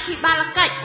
ភិបាលកិច្ច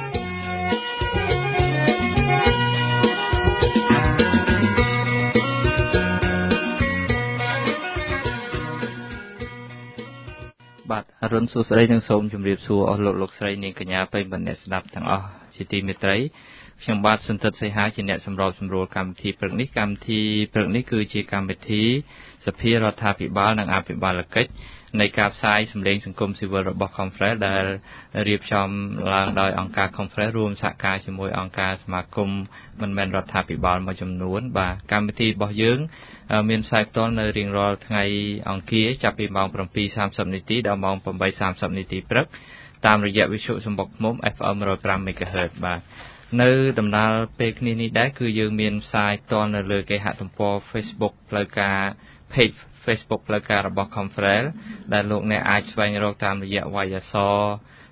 បាទអរុនសួស្តីនិងសូមជម្រាបសួរអស់លោកស្រីនាងកញ្ញាប្រិយមិត្តអ្នកស្ដាប់ទាំងអស់ជាទីមេត្រីខ្ញុំបាទសន្តិតសីហាជាអ្នកសម្របសម្រួលកម្មវិធីព្រឹកនេះគឺជាកម្មវិធីសភារដ្ឋាភិបាលនិងអភិបាលកិច្ចនៃការផ្សាយសម្លេងសង្គមស៊ីវិលរបស់ Conference ដែលរៀបចំឡើងដោយអង្គការ Conference រួមសហការជាមួយអង្គការសមាគមមិនមែនរដ្ឋាភិបាលមួយចំនួនបាទកម្មវិធីរបស់យើងមានផ្សាយផ្ទាល់នៅរៀងរាល់ថ្ងៃអង្គារចាប់ពីម៉ោង 7:30 នាទីដល់ម៉ោង 8:30 នាទីព្រឹកតាមរយៈវិទ្យុសំបុកឃ្មុំ FM 105 MHz បាទនៅដំណើរពេលគ្នានេះដែរគឺយើងមានផ្សាយផ្ទាល់នៅលើគេហទំព័រ Facebook ផ្លូវការ Page Facebook ផ្លូវការរបស់ Conference ដែលលោកអ្នកអាចស្វែងរកតាមរយៈវាយអក្សរ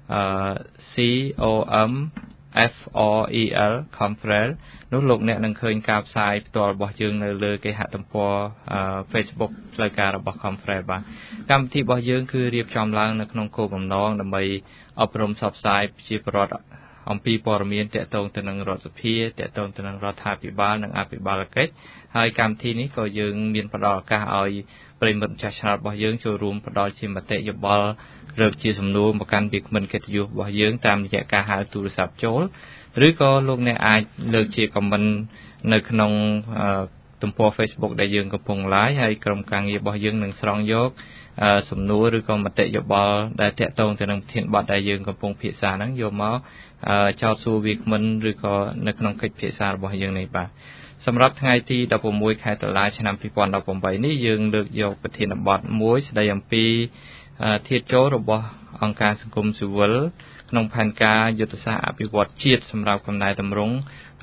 COMFREL Conference នោះលោកអ្នកនឹងឃើញការផ្សាយផ្ទាល់របស់យើងនៅលើគេហទំព័រ Facebook ផ្លូវការរបស់ Conference បាទកម្មវិធីរបស់យើងគឺរៀបចំឡើងនៅក្នុងគោលបំណងដើម្បីអប់រំផ្សព្វផ្សាយប្រជាពលរដ្ឋអំពីព័ត៌មានទាក់ទងទៅនឹងរដ្ឋសភាទាក់ទងទៅនឹងរដ្ឋាភិបាលនិងអភិបាលកិច្ចហើយកម្មវិធីនេះក៏យើងមានផ្ដល់ឱកាសឲ្យប្រិយមិត្តម្ចាស់ឆ្នោតរបស់យើងចូលរួមផ្ដល់ជាមតិយោបល់លើកជាសំណួរមកកាន់វាគ្មិនកិត្តិយសរបស់យើងតាមរយៈការហៅទូរស័ព្ទចូលឬក៏លោកអ្នកអាចលើកជា comment នៅក្នុងទំព័រ Facebook ដែលយើងកំពុង live ហើយក្រុមការងាររបស់យើងនឹងស្រង់យកសំណួរឬក៏មតិយោបល់ដែលតាក់ទងទៅនឹងប្រធានបទដែលយើងកំពុងពិភាក្សាហ្នឹងយកមកចោទសួរវាគ្មិនឬក៏នៅក្នុងកិច្ចពិភាក្សារបស់យើងនេះបាទសម្រាប់ថ្ងៃទី16ខែតុលាឆ្នាំ2018នេះយើងលើកយកប្រធានបទមួយស្ដីអំពីធាតុចូលរបស់អង្គការសង្គមស៊ីវិលក្នុងផែនការយុទ្ធសាស្ត្រអភិវឌ្ឍជាតិសម្រាប់កំណែតម្រង់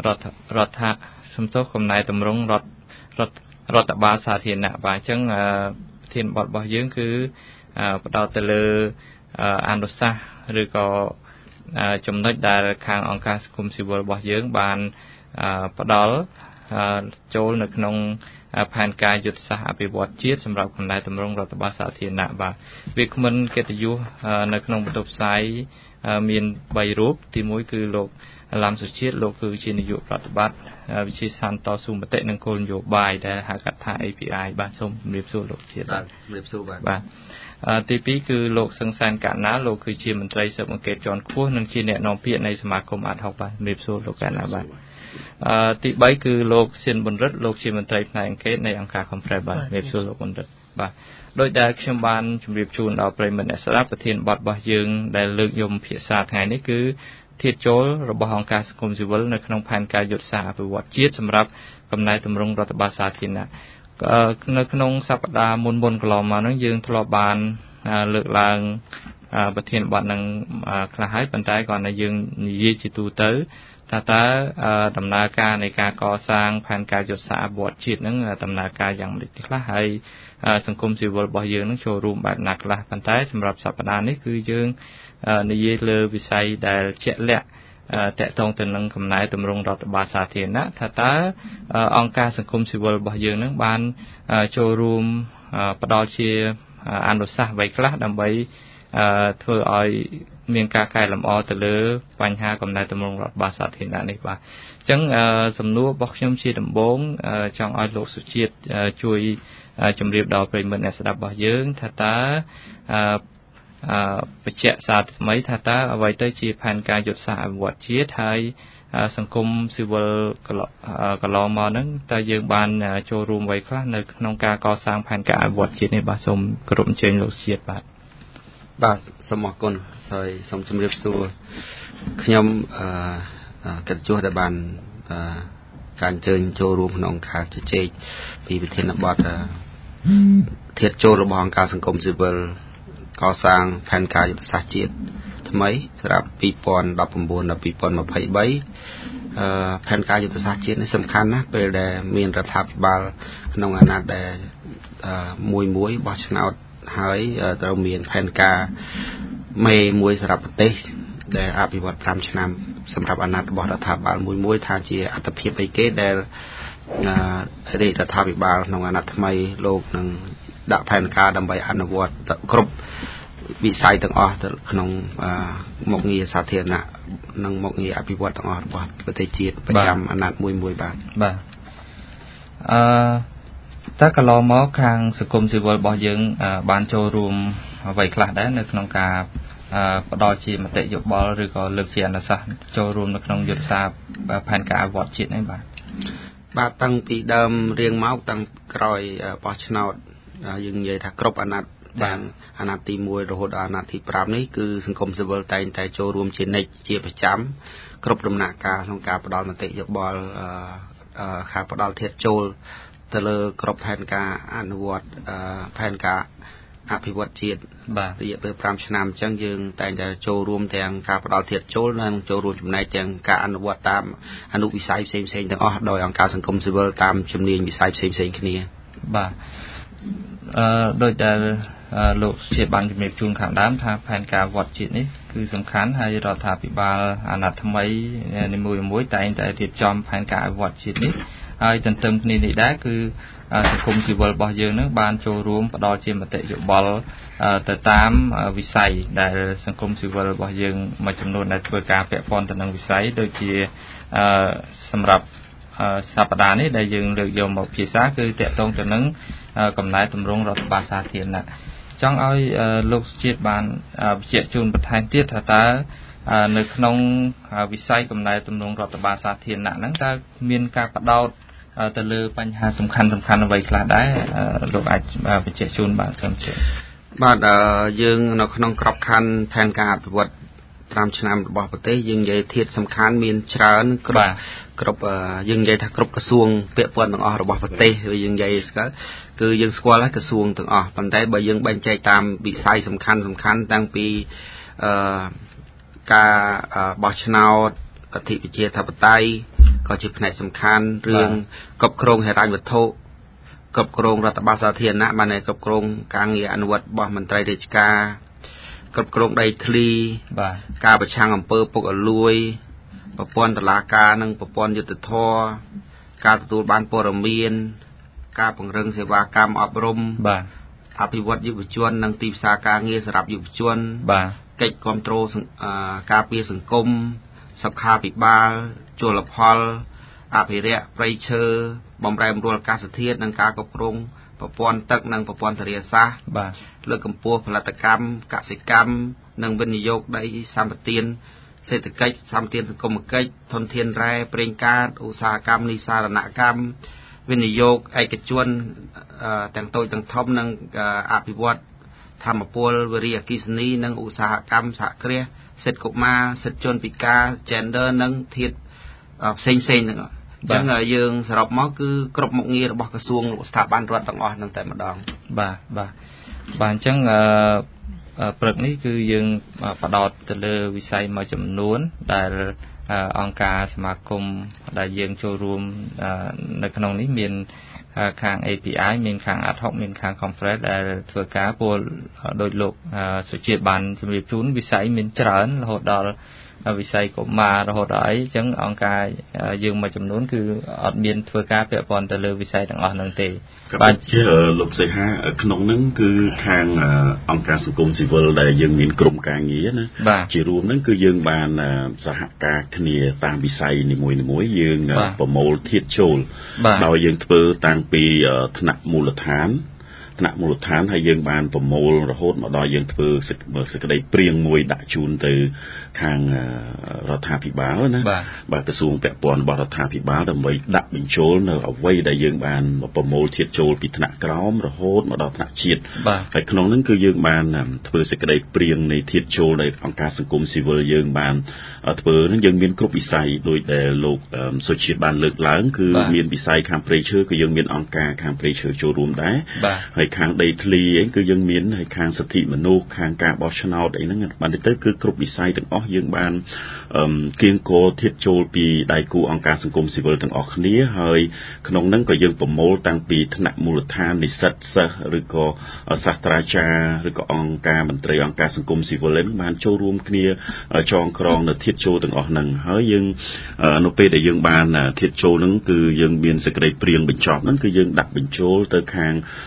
រដ្ឋបាលសាធារណៈបាទអញ្ចឹងប្រធានបទរបស់យើងគឺផ្ដោតទៅលើអនុសាសន៍ឬក៏ចំណុចដែលខាងអង្គការសង្គមស៊ីវិលរបស់យើងបានផ្ដល់ចូលនៅក្នុងផែនការយុទ្ធសាស្ត្រអភិវឌ្ឍជាតិសម្រាប់កំណែតម្រង់រដ្ឋបាលសាធារណៈបាទវាគ្មិនកិត្តិយសនៅក្នុងបន្ទប់ផ្សាយមាន3រូបទី1គឺលោកឡាំសុជាតិលោកគឺជានាយកប្រតិបត្តិវិជាសាស្ត្រតស៊ូមតិនិងគោលនយោបាយដែលហៅកាត់ថា API បាទសូមជម្រាបសួរលោកជាតិបាទជម្រាបសួរបាទទី2គឺលោកសឹងសានកណ្ណាលោកគឺជាមន្ត្រីស៊ើបអង្កេតជាន់ខ្ពស់និងជាអ្នកនាំពាក្យនៃសមាគមអាត់ហុកបាទជម្រាបសួរលោកកណ្ណាបាទទី3គឺលោកសៀនប៊ុនរិទ្ធលោកជាមន្ត្រីផ្នែកអង្កេតនៃអង្គការ Conference បាទជម្រាបសួរលោកប៊ុនរិទ្ធបាទដោយដែលខ្ញុំបានជម្រាបជូនដល់ប្រិយមិត្តអ្នកស្ដាប់ប្រធានបទរបស់យើងដែលលើកយកពិភាក្សាថ្ងៃនេះគឺធាតុចូលរបស់អង្គការសង្គមស៊ីវិលនៅក្នុងផែនការយុទ្ធសាស្ត្រអភិវឌ្ឍជាតិសម្រាប់កំណែតម្រង់រដ្ឋបាលសាធារណៈនៅក្នុងសប្តាហ៍មុនកន្លងមកហ្នឹងយើងធ្លាប់បានលើកឡើងប្រធានបទនឹងខ្លះហើយប៉ុន្តែគ្រាន់តែយើងនិយាយជាទូទៅតើដំណើរការនៃការកសាងផែនការយុទ្ធសាស្ត្រអភិវឌ្ឍជាតិហ្នឹងដំណើរការយ៉ាងម៉េចខ្លះហើយសង្គមស៊ីវិលរបស់យើងនឹងចូលរួមបែបណាខ្លះប៉ុន្តែសម្រាប់សប្តាហ៍នេះគឺយើងនិយាយលើវិស័យដែលជាក់លាក់តាក់ទងទៅនឹងកំណែតម្រង់រដ្ឋបាលសាធារណៈថាតើអង្គការសង្គមស៊ីវិលរបស់យើងនឹងបានចូលរួមផ្ដល់ជាអនុសាសន៍អ្វីខ្លះដើម្បីធ្វើឲ្យមានការកែលម្អទៅលើបញ្ហាកំណែតម្រង់រដ្ឋបាលសាធារណៈនេះបាទអញ្ចឹងសំណួររបស់ខ្ញុំជាដំបូងចង់ឲ្យលោកសុជាតិជួយជម្រាបដល់ប្រិយមិត្តអ្នកស្ដាប់របស់យើងថាតើបញ្ជាក់សារថ្មីថាតើអ្វីទៅជាផែនការយុទ្ធសាស្ត្រអភិវឌ្ឍជាតិហើយសង្គមស៊ីវិលកន្លងមកហ្នឹងតើយើងបានចូលរួមអ្វីខ្លះនៅក្នុងការកសាងផែនការអភិវឌ្ឍជាតិនេះបាទសូមគោរពអញ្ជើញលោកជាតិបាទសូមអរគុណសូមជម្រាបសួរខ្ញុំកិត្តិយសដែលបានការអញ្ជើញចូលរួមក្នុងការជជែកពីប្រធានបទធាតុចូលរបស់អង្គការសង្គមស៊ីវិលកសាងផែនការយុទ្ធសាស្ត្រជាតិថ្មីសម្រាប់2019ដល់2023ផែនការយុទ្ធសាស្ត្រជាតិនេះសំខាន់ណាស់ពេលដែលមានរដ្ឋាភិបាលក្នុងអាណត្តិដែលមួយបោះឆ្នោតហើយត្រូវមានផែនការមេមួយសម្រាប់ប្រទេសដែលអភិវឌ្ឍ5ឆ្នាំសម្រាប់អាណត្តិរបស់រដ្ឋាភិបាលមួយថាជាអត្ថប្រយោជន៍អីគេដែលរាជរដ្ឋាភិបាលក្នុងអាណត្តិថ្មីលោកនឹងដាក់ផែនការដើម្បីអនុវត្តគ្រប់វិស័យទាំងអស់ទៅក្នុងមុខងារសាធារណៈនិងមុខងារអភិវឌ្ឍទាំងអស់របស់ប្រទេសជាតិប្រចាំអាណត្តិមួយបាទតើកន្លងមកខាងសង្គមស៊ីវិលរបស់យើងបានចូលរួមអ្វីខ្លះដែរនៅក្នុងការផ្ដល់ជាមតិយោបល់ឬក៏លើកជាអនុសាសន៍ចូលរួមនៅក្នុងយុទ្ធសាស្ត្រផែនការអភិវឌ្ឍជាតិនេះបាទតាំងពីដើមរៀងមកតាំងក្រោយបោះឆ្នោតយើងនិយាយថាគ្រប់អាណត្តិបានអាណត្តិទី1រហូតដល់អាណត្តិទី5នេះគឺសង្គមស៊ីវិលតែងតែចូលរួមជានិច្ចជាប្រចាំគ្រប់ដំណាក់កាលក្នុងការផ្ដល់មតិយោបល់ខាងផ្ដល់ធាតុចូលទៅលើគ្រប់ផែនការអនុវត្តផែនការអភិវឌ្ឍជាតិរយៈពេល5ឆ្នាំអញ្ចឹងយើងតែងតែចូលរួមទាំងការផ្ដល់ធាតុចូលនិងចូលរួមចំណែកទាំងការអនុវត្តតាមអនុវិស័យផ្សេងៗទាំងអស់ដោយអង្គការសង្គមស៊ីវិលតាមជំនាញវិស័យផ្សេងៗគ្នាបាទដោយតែលោកជាបានជំរាបជូនខាងដើមថាផែនការវត្តជាតិនេះគឺសំខាន់ហើយរដ្ឋាភិបាលអាណត្តិថ្មីនីមួយៗតែងតែរៀបចំផែនការវត្តជាតិនេះហើយទន្ទឹមគ្នានេះដែរគឺសង្គមស៊ីវិលរបស់យើងនឹងបានចូលរួមផ្ដល់ជាមតិយោបល់ទៅតាមវិស័យដែលសង្គមស៊ីវិលរបស់យើងមួយចំនួនដែលធ្វើការពាក់ព័ន្ធទៅនឹងវិស័យដូចជាសម្រាប់សប្តាហ៍នេះដែលយើងលើកយកមកពិភាក្សាគឺតាក់ទងទៅនឹងកំណែទម្រង់រដ្ឋបាលសាធារណៈចង់ឲ្យលោកជាតិបានបញ្ជាក់ជូនបន្ថែមទៀតថាតើនៅក្នុងវិស័យកំណែទម្រង់រដ្ឋបាលសាធារណៈហ្នឹងតើមានការផ្ដោតទៅលើបញ្ហាសំខាន់អ្វីខ្លះដែរលោកអាចបញ្ជាក់ជូនបានសូមជឿបាទយើងនៅក្នុងក្របខ័ណ្ឌផែនការអភិវឌ្ឍ5ឆ្នាំរបស់ប្រទេសយើងនិយាយធាតុសំខាន់មានច្រើនគ្រប់យើងនិយាយថាគ្រប់ក្រសួងពាក់ព័ន្ធទាំងអស់របស់ប្រទេសឬយើងនិយាយស្គាល់គឺយើងស្គាល់ហើយក្រសួងទាំងអស់ប៉ុន្តែបើយើងបែងចែកតាមវិស័យសំខាន់តាំងពីការបោះឆ្នោតលទ្ធិប្រជាធិបតេយ្យក៏ជាផ្នែកសំខាន់រឿងគ្រប់គ្រងហិរញ្ញវត្ថុគ្រប់គ្រងរដ្ឋបាលសាធារណៈបានតែគ្រប់គ្រងការងារអនុវត្តរបស់មន្ត្រីរាជការគ្រប់គ្រងដីធ្លីការប្រឆាំងអំពើពុករលួយប្រព័ន្ធតុលាការនិងប្រព័ន្ធយុត្តិធម៌ការទទួលបានព័ត៌មានការពង្រឹងសេវាកម្មអប់រំអភិវឌ្ឍយុវជននិងទីផ្សារការងារសម្រាប់យុវជនកិច្ចគាំទ្រការពារសង្គមសុខាភិបាលជលផលអភិរក្សព្រៃឈើបម្រែបម្រួលអាកាសធាតុនិងការគ្រប់គ្រងប្រព័ន្ធទឹកនិងប្រព័ន្ធធារាសាស្ត្រលើកកម្ពស់ផលិតកម្មកសិកម្មនិងវិនិយោគដីសម្បទានសេដ្ឋកិច្ចសម្បទានសង្គមគិច្ចធនធានរ៉ែប្រេងកាតឧស្សាហកម្មនីសារណកម្មវិនិយោគឯកជនទាំងតូចទាំងធំនិងអភិវឌ្ឍធម្មពលវារីអគ្គិសនីនិងឧស្សាហកម្មសហគ្រាសសិទ្ធិកុមារសិទ្ធិជនពិការ gender និងធាតុផ្សេងហ្នឹងអញ្ចឹងយើងសរុបមកគឺគ្រប់មុខងាររបស់ក្រសួងស្ថាប័នរដ្ឋទាំងអស់ហ្នឹងតែម្ដងបាទអញ្ចឹងព្រឹកនេះគឺយើងបដោតទៅលើវិស័យមួយចំនួនដែលអង្គការសមាគមដែលយើងចូលរួមនៅក្នុងនេះមានខាង API មានខាង Ad hoc មានខាង Conference ដែលធ្វើការពលដោយលោកសុជាតិបានជម្រាបជូនវិស័យមានច្រើនរហូតដល់វិស័យកុមាររហូតដល់អីអញ្ចឹងអង្គការយើងមួយចំនួនគឺអត់មានធ្វើការពាក់ព័ន្ធទៅលើវិស័យទាំងអស់ហ្នឹងទេបាទជាលោកសីហាក្នុងហ្នឹងគឺខាងអង្គការសង្គមស៊ីវិលដែលយើងមានក្រុមការងារណាជារួមហ្នឹងគឺយើងបានសហការគ្នាតាមវិស័យនីមួយៗយើងប្រមូលធាតុចូលដោយយើងធ្វើតាំងពីថ្នាក់មូលដ្ឋានហើយយើងបានប្រមូលរហូតមកដល់យើងធ្វើសេចក្តីព្រៀងមួយដាក់ជូនទៅខាងរដ្ឋាភិបាលណាបាទក្រសួងពាក់ព័ន្ធរបស់រដ្ឋាភិបាលដើម្បីដាក់បញ្ចូលនៅអ្វីដែលយើងបានប្រមូលធាតុចូលពីថ្នាក់ក្រោមរហូតមកដល់ថ្នាក់ជាតិហើយក្នុងនោះគឺយើងបានធ្វើសេចក្តីព្រៀងនៃធាតុចូលដែលអង្គការសង្គមស៊ីវិលយើងបានធ្វើនឹងយើងមានគ្រប់វិស័យដោយដែលលោកសុជាតិបានលើកឡើងគឺមានវិស័យខាងព្រៃឈើគឺយើងមានអង្គការខាងព្រៃឈើចូលរួមដែរហើយខាងដីធ្លីអីគឺយើងមានហើយខាងសិទ្ធិមនុស្សខាងការបោះឆ្នោតអីហ្នឹងបានទៅគឺគ្រប់វិស័យទាំងអស់យើងបានគៀងគរធាតុចូលពីដៃគូអង្គការសង្គមស៊ីវិលទាំងអស់គ្នាហើយក្នុងហ្នឹងក៏យើងប្រមូលតាំងពីថ្នាក់មូលដ្ឋាននិស្សិតសិស្សឬក៏សាស្ត្រាចារ្យឬក៏អង្គការមន្ត្រីអង្គការសង្គមស៊ីវិលហ្នឹងបានចូលរួមគ្នាចងក្រងនៅធាតុចូលទាំងអស់ហ្នឹងហើយយើងនៅពេលដែលយើងបានធាតុចូលហ្នឹងគឺយើងមានសេចក្តីព្រៀងបញ្ចប់ហ្នឹងគឺយើងដាក់បញ្ចូលទៅខាងស្ថាប័ន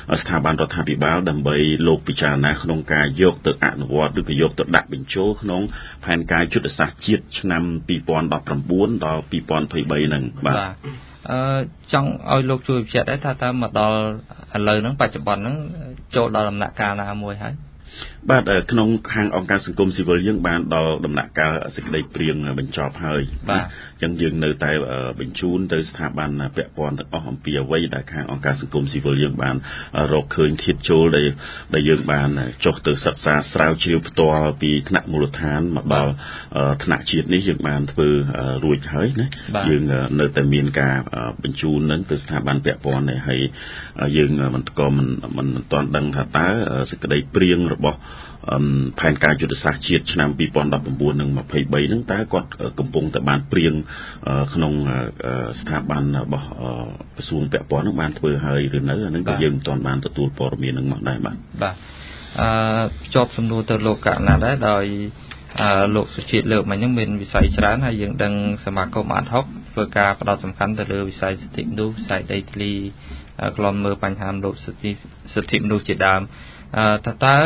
banរដ្ឋាភិបាលដើម្បីលោកពិចារណាក្នុងការយកទៅអនុវត្តឬក៏យកទៅដាក់បញ្ចូលក្នុងផែនការយុទ្ធសាស្ត្រជាតិឆ្នាំ2019ដល់2023ហ្នឹងបាទចង់ឲ្យលោកជួយបញ្ជាក់ដែរថាតើមកដល់ឥឡូវហ្នឹងបច្ចុប្បន្នហ្នឹងចូលដល់ដំណាក់កាលណាមួយហើយបាទក្នុងខាងអង្គការសង្គមស៊ីវិលយើងបានដល់ដំណាក់កាលសេចក្តីព្រៀងបញ្ចប់ហើយបាទអញ្ចឹងយើងនៅតែបញ្ជូនទៅស្ថាប័នពាក់ព័ន្ធទាំងអស់អំពីអ្វីដែលខាងអង្គការសង្គមស៊ីវិលយើងបានរកឃើញធាតុចូលដែលយើងបានចុះទៅសិក្សាស្រាវជ្រាវផ្ទាល់ពីថ្នាក់មូលដ្ឋានមកដល់ថ្នាក់ជាតិនេះយើងបានធ្វើរួចហើយណាយើងនៅតែមានការបញ្ជូននឹងទៅស្ថាប័នពាក់ព័ន្ធហើយយើងមិនទាន់ដឹងថាតើសេចក្តីព្រៀងរបស់ផែនការយុទ្ធសាស្ត្រជាតិឆ្នាំ2019និង23ហ្នឹងតើគាត់កំពុងតែបានព្រៀងក្នុងស្ថាប័នរបស់ក្រសួងពាក់ព័ន្ធហ្នឹងបានធ្វើហើយឬនៅអាហ្នឹងក៏យើងមិនទាន់បានទទួលព័ត៌មានហ្នឹងមកដែរបាទភ្ជាប់សំណួរទៅលោកកណាដែរដោយលោកសុជាតិលើកមកហ្នឹងមានវិស័យច្រើនហើយយើងដឹងសមាគមអាត់ហុកធ្វើការផ្ដោតសំខាន់ទៅលើវិស័យសិទ្ធិមនុស្សវិស័យដីធ្លីក្លំមើលបញ្ហាលោកសិទ្ធិមនុស្សជាដើមតើ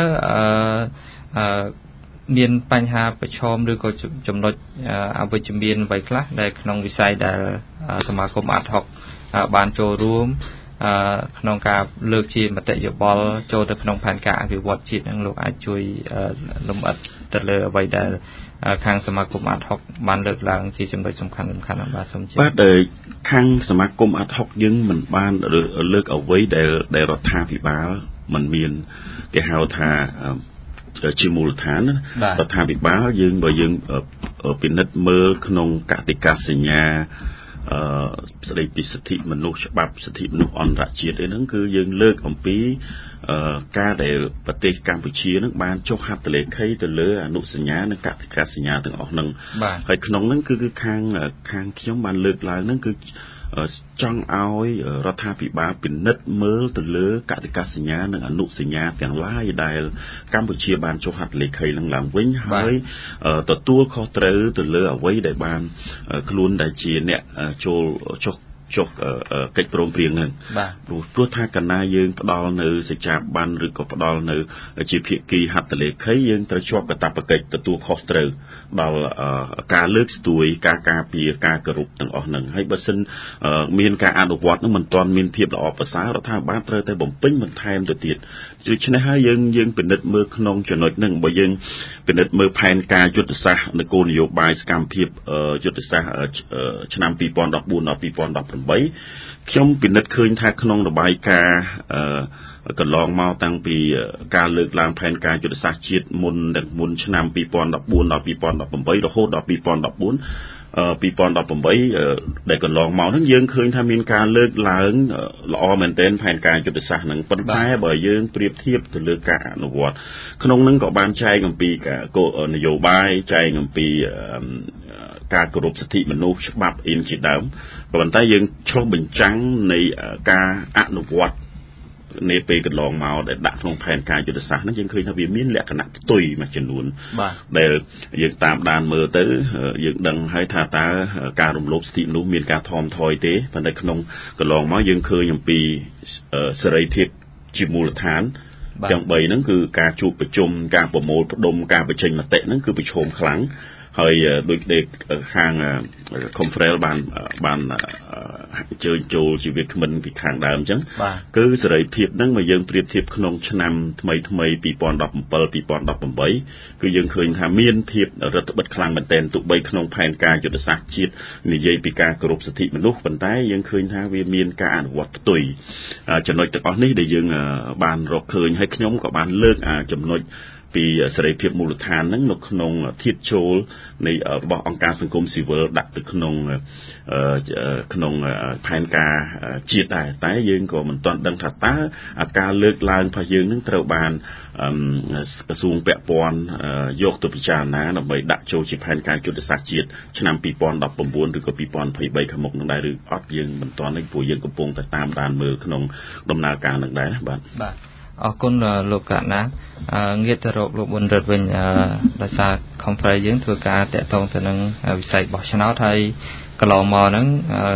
មានបញ្ហាប្រឈមឬក៏ចំណុចអវិជ្ជមានអ្វីខ្លះដែលក្នុងវិស័យដែលសមាគមអាត់ហុកបានចូលរួមក្នុងការលើកជាមតិយោបល់ចូលទៅក្នុងផែនការអភិវឌ្ឍជាតិនឹងលោកអាចជួយលម្អិតទៅលើអ្វីដែលខាងសមាគមអាត់ហុកបានលើកឡើងជាចំណុចសំខាន់បាទសូមជម្រាបបាទខាងសមាគមអាត់ហុកយើងមិនបានលើកអ្វីដែលរដ្ឋាភិបាលមិនមានគេហៅថាជាមូលដ្ឋានរដ្ឋាភិបាលយើងបើយើងពិនិត្យមើលក្នុងកតិកាសញ្ញាស្ដីពីសិទ្ធិមនុស្សច្បាប់សិទ្ធិមនុស្សអន្តរជាតិហ្នឹងគឺយើងលើកអំពីការដែលប្រទេសកម្ពុជានឹងបានចុះហត្ថលេខីទៅលើអនុសញ្ញានិងកតិកាសញ្ញាទាំងអស់ហ្នឹងហើយក្នុងហ្នឹងគឺខាងខ្ញុំបានលើកឡើងហ្នឹងគឺចង់ឲ្យរដ្ឋាភិបាលពិនិត្យមើលទៅលើកតិកាសញ្ញានិងអនុសញ្ញាទាំងឡាយដែលកម្ពុជាបានចុះហត្ថលេខីឡើងវិញហើយទទួលខុសត្រូវទៅលើអ្វីដែលបានខ្លួនដែលជាអ្នកចូលចុះកិច្ចព្រមព្រៀងហ្នឹងព្រោះថាកណ្ណាយើងផ្ដល់នៅសេចក្ដីបានឬក៏ផ្ដល់នៅជាភាគីហត្ថលេខីយើងត្រូវជាប់កាតព្វកិច្ចទទួលខុសត្រូវដល់ការលើកស្ទួយការការពារការគោរពទាំងអស់ហ្នឹងហើយបើសិនមានការអនុវត្តហ្នឹងមិនទាន់មានភាពល្អប្រសើររដ្ឋាភិបាលត្រូវតែបំពេញបន្ថែមទៅទៀតដូច្នេះហើយយើងពិនិត្យមើលក្នុងចំណុចហ្នឹងបើយើងពិនិត្យមើលផែនការយុទ្ធសាស្ត្រនគរនយោបាយសកម្មភាពយុទ្ធសាស្ត្រឆ្នាំ2014ដល់2018ខ្ញុំពិនិត្យឃើញថាក្នុងរបាយការណ៍កន្លងមកតាំងពីការលើកឡើងផែនការយុទ្ធសាស្ត្រជាតិមុនឆ្នាំ2014ដល់2018រហូតដល់2018ដែលកន្លងមកហ្នឹងយើងឃើញថាមានការលើកឡើងល្អមែនទែនផែនការយុទ្ធសាស្ត្រហ្នឹងប៉ុន្តែបើយើងប្រៀបធៀបទៅលើការអនុវត្តក្នុងហ្នឹងក៏បានចែកអំពីនយោបាយចែកអំពីការគោរពសិទ្ធិមនុស្សច្បាប់អីជាដើមក៏ប៉ុន្តែយើងឆ្លុះបញ្ចាំងនៃការអនុវត្តនៃពេលកន្លងមកដែលដាក់ក្នុងផែនការយុទ្ធសាស្ត្រហ្នឹងយើងឃើញថាវាមានលក្ខណៈផ្ទុយមួយចំនួនដែលយើងតាមដានមើលទៅយើងដឹងហើយថាតើការរំលោភសិទ្ធិមនុស្សមានការថមថយទេប៉ុន្តែក្នុងកន្លងមកយើងឃើញអំពីសេរីភាពជាមូលដ្ឋានទាំង3ហ្នឹងគឺការជួបប្រជុំការប្រមូលផ្ដុំការបញ្ចេញមតិហ្នឹងគឺប្រឈមខ្លាំងហើយដូចដែលខាង Conference បានអញ្ជើញចូលជាវាគ្មិនពីខាងដើមអញ្ចឹងគឺសេរីភាពហ្នឹងមកយើងប្រៀបធៀបក្នុងឆ្នាំថ្មី2017គឺយើងឃើញថាមានភាពរដ្ឋបិទខ្លាំងមែនទែនទោះបីក្នុងផែនការយុទ្ធសាស្ត្រជាតិនិយាយពីការគោរពសិទ្ធិមនុស្សប៉ុន្តែយើងឃើញថាវាមានការអនុវត្តផ្ទុយចំណុចទាំងអស់នេះដែលយើងបានរកឃើញហើយខ្ញុំក៏បានលើកចំណុចពីសេរីភាពមូលដ្ឋានហ្នឹងនៅក្នុងធាតុចូលនៃរបស់អង្គការសង្គមស៊ីវិលដាក់ទៅក្នុងផែនការជាតិដែរតែយើងក៏មិនទាន់ដឹងថាតើការលើកឡើងរបស់យើងនឹងត្រូវបានក្រសួងពាក់ព័ន្ធយកទៅពិចារណាដើម្បីដាក់ចូលជាផែនការយុទ្ធសាស្ត្រជាតិឆ្នាំ2019ឬក៏2023ខាងមុខនឹងដែរឬអត់យើងមិនទាន់ទេព្រោះយើងកំពុងតែតាមដានមើលក្នុងដំណើរការនឹងដែរបាទអរគុណលោកកណាងាកទៅរកលោកប៊ុនរិទ្ធវិញដោយសារ Conference យើងធ្វើការតាក់ទងទៅនឹងវិស័យបោះឆ្នោតហើយកន្លងមកហ្នឹង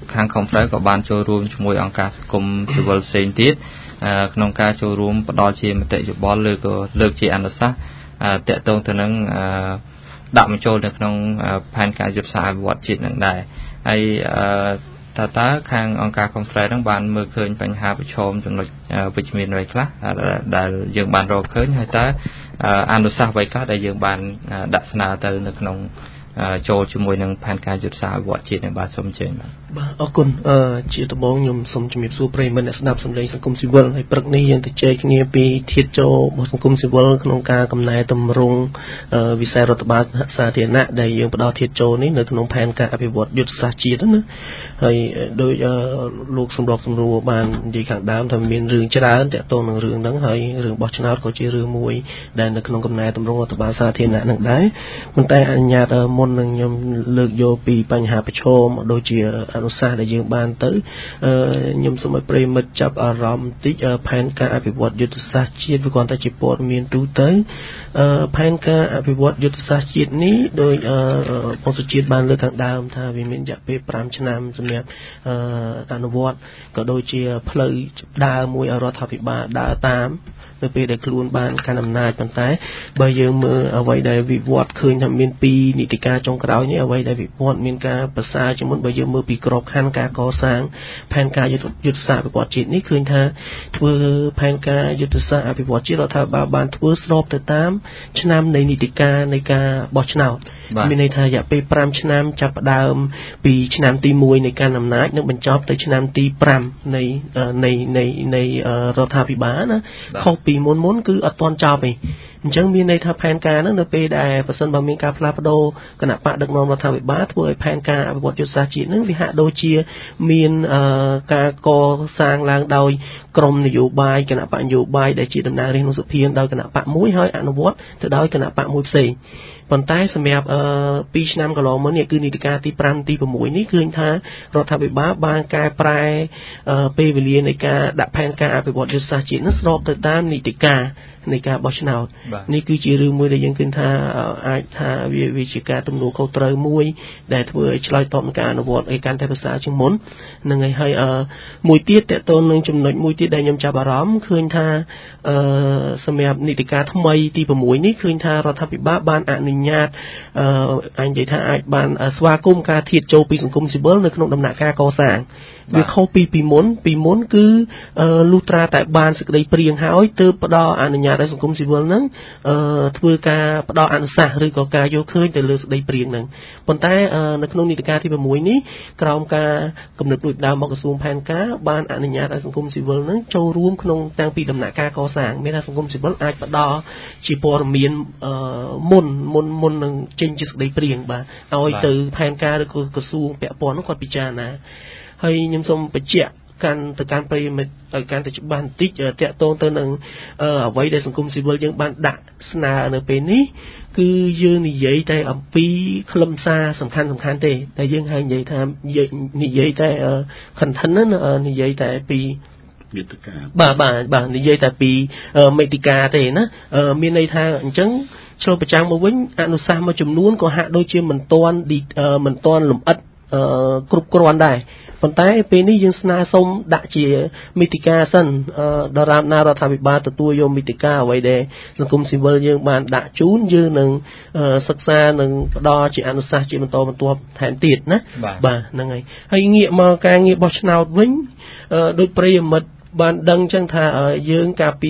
ខាងខំប្រែក៏បានចូលរួមជាមួយអង្គការសង្គមស៊ីវិលផ្សេងទៀតក្នុងការចូលរួមផ្ដល់ជាមតិយោបល់ឬក៏លើកជាអនុសាសន៍តាក់ទងទៅនឹងដាក់បញ្ចូលនៅក្នុងផែនការយុទ្ធសាស្ត្រអភិវឌ្ឍជាតិនឹងដែរហើយតើខាងអង្គការ Conference នឹងបានមើលឃើញបញ្ហាប្រឈមចំណុចវិជ្ជមានអ្វីខ្លះដែលយើងបានរកឃើញហើយតើអនុសាសន៍អ្វីខ្លះដែលយើងបានដាក់ស្នើទៅនៅក្នុងចូលជាមួយនឹងផែនការយុទ្ធសាស្ត្រអភិវឌ្ឍជាតិនេះបាទសូមអញ្ជើញបាទអរគុណជាដំបូងខ្ញុំសូមជំរាបសួរប្រិយមិត្តអ្នកស្ដាប់សម្លេងសង្គមស៊ីវិលហើយព្រឹកនេះយើងទៅជែកគ្នាពីធាតុចូលរបស់សង្គមស៊ីវិលក្នុងការកំណែតម្រង់វិស័យរដ្ឋបាលសាធារណៈដែលយើងផ្ដល់ធាតុចូលនេះនៅក្នុងផែនការអភិវឌ្ឍយុទ្ធសាស្ត្រជាតិណាហើយដោយលោកសម្របសម្រួលបាននិយាយខាងដើមថាមានរឿងច្រើនតាក់ទងនឹងរឿងហ្នឹងហើយរឿងបោះឆ្នោតក៏ជារឿងមួយដែលនៅក្នុងកំណែតម្រង់រដ្ឋបាលសាធារណៈនឹងដែរប៉ុន្តែអនុញ្ញាតមុននឹងខ្ញុំលើកយកពីបញ្ហាប្រឈមដូចជាអនុសាសន៍ដែលយើងបានទៅខ្ញុំសូមឲ្យប្រិយមិត្តចាប់អារម្មណ៍បន្តិចផែនការអភិវឌ្ឍយុទ្ធសាស្ត្រជាតិវាគ្រាន់តែជាព័ត៌មានទូទៅផែនការអភិវឌ្ឍយុទ្ធសាស្ត្រជាតិនេះដោយបងសុជាតិបានលើកខាងដើមថាវាមានរយៈពេល5ឆ្នាំសម្រាប់អនុវត្តក៏ដូចជាផ្លូវដើរមួយឲ្យរដ្ឋាភិបាលដើរតាមនៅពេលដែលខ្លួនបានកាន់អំណាចប៉ុន្តែបើយើងមើលអ្វីដែលវិវត្តឃើញថាមាន2នីតិកាលចុងក្រោយនេះអ្វីដែលវិវត្តមានការប្រសើរជាងមុនបើយើងមើលពីក្របខ័ណ្ឌការកសាងផែនការយុទ្ធសាស្ត្រអភិវឌ្ឍជាតិនេះឃើញថាធ្វើផែនការយុទ្ធសាស្ត្រអភិវឌ្ឍជាតិរដ្ឋាភិបាលបានធ្វើស្របទៅតាមឆ្នាំនៃនីតិកាលនៃការបោះឆ្នោតមានន័យថារយៈពេល5ឆ្នាំចាប់ផ្ដើមពីឆ្នាំទី1នៃការអំណាចនិងបញ្ចប់ទៅឆ្នាំទី5នៃរដ្ឋាភិបាលណាខុសពីមុនគឺអត់ទាន់ចប់ទេអញ្ចឹងមានន័យថាផែនការហ្នឹងនៅពេលដែលប្រសិនបើមានការផ្លាស់ប្ដូរគណៈបកដឹកនាំរដ្ឋាភិបាលធ្វើឲ្យផែនការអភិវឌ្ឍយុទ្ធសាស្ត្រជាតិហ្នឹងវាហាក់ដូចជាមានការកសាងឡើងដោយក្រមនយោបាយគណៈបកនយោបាយដែលជាតំណាងរាស្ត្រក្នុងសភាដោយគណៈបកមួយហើយអនុវត្តទៅដោយគណៈបកមួយផ្សេងប៉ុន្តែសម្រាប់2ឆ្នាំកន្លងមកនេះគឺនីតិកាលទី5ទី6នេះឃើញថារដ្ឋាភិបាលបានកែប្រែពេលវេលានៃការដាក់ផែនការអភិវឌ្ឍយុទ្ធសាស្ត្រជាតិនោះស្របទៅតាមនីតិកាលនៃការបោះឆ្នោតនេះគឺជារឿងមួយដែលយើងឃើញថាអាចថាវាជាការទំនួលខុសត្រូវមួយដែលធ្វើឲ្យឆ្លើយតបនឹងការអនុវត្តឲ្យកាន់តែប្រសើរជាងមុននឹងហើយមួយទៀតតកតូននឹងចំណុចមួយទៀតដែលខ្ញុំចាប់អារម្មណ៍ឃើញថាសម្រាប់នីតិកាលថ្មីទី6នេះឃើញថារដ្ឋាភិបាលបានអនុញ្ញាតអាចនិយាយថាអាចបានស្វាគមន៍ការធៀបចូលពីសង្គមស៊ីវិលនៅក្នុងដំណាក់កាលកសាងវាខុសពីមុនគឺលុះត្រាតែបានសេចក្តីព្រៀងហើយទើបផ្ដល់អនុញ្ញាតឲ្យសង្គមស៊ីវិលហ្នឹងធ្វើការផ្ដល់អនុសាសន៍ឬក៏ការយកឃើញទៅលើសេចក្តីព្រៀងហ្នឹងប៉ុន្តែនៅក្នុងនីតិកាលទី6នេះក្រោមការកំណត់ដូចដើមមកក្រសួងផែនការបានអនុញ្ញាតឲ្យសង្គមស៊ីវិលហ្នឹងចូលរួមក្នុងតាំងពីដំណាក់កាលកសាងមានថាសង្គមស៊ីវិលអាចផ្ដល់ជាព័ត៌មានមុននឹងចេញជាសេចក្តីព្រៀងបាទឲ្យទៅផែនការឬក៏ក្រសួងពាក់ព័ន្ធនោះគាត់ពិចារណាហើយខ្ញុំសូមបញ្ជាក់កាន់ប្រិយមិត្តឲ្យកាន់តែច្បាស់បន្តិចតាក់ទងទៅនឹងអ្វីដែលសង្គមស៊ីវិលយើងបានដាក់ស្នើនៅពេលនេះគឺយើងនិយាយតែអំពីខ្លឹមសារសំខាន់ទេតែយើងហើយនិយាយថានិយាយតែ content ណានិយាយតែពីមេតិកាបាទនិយាយតែពីមេតិកាទេណាមានន័យថាអញ្ចឹងឆ្លុះប្រចាំមកវិញអនុសាសន៍មួយចំនួនក៏ហាក់ដូចជាមិនទាន់លម្អិតគ្រប់គ្រាន់ដែរប៉ុន្តែពេលនេះយើងស្នើសុំដាក់ជាមេតិកាសិនដរាបណារដ្ឋាភិបាលទទួលយកមេតិកាអ្វីដែលសង្គមស៊ីវិលយើងបានដាក់ជូនយើងនឹងសិក្សានឹងផ្ដល់ជាអនុសាសន៍ជាបន្តបន្ទាប់ថែមទៀតណាបាទហ្នឹងហើយងាកមកការងារបោះឆ្នោតវិញដោយប្រិយមិត្តបានដឹងចឹងថាយើងកាល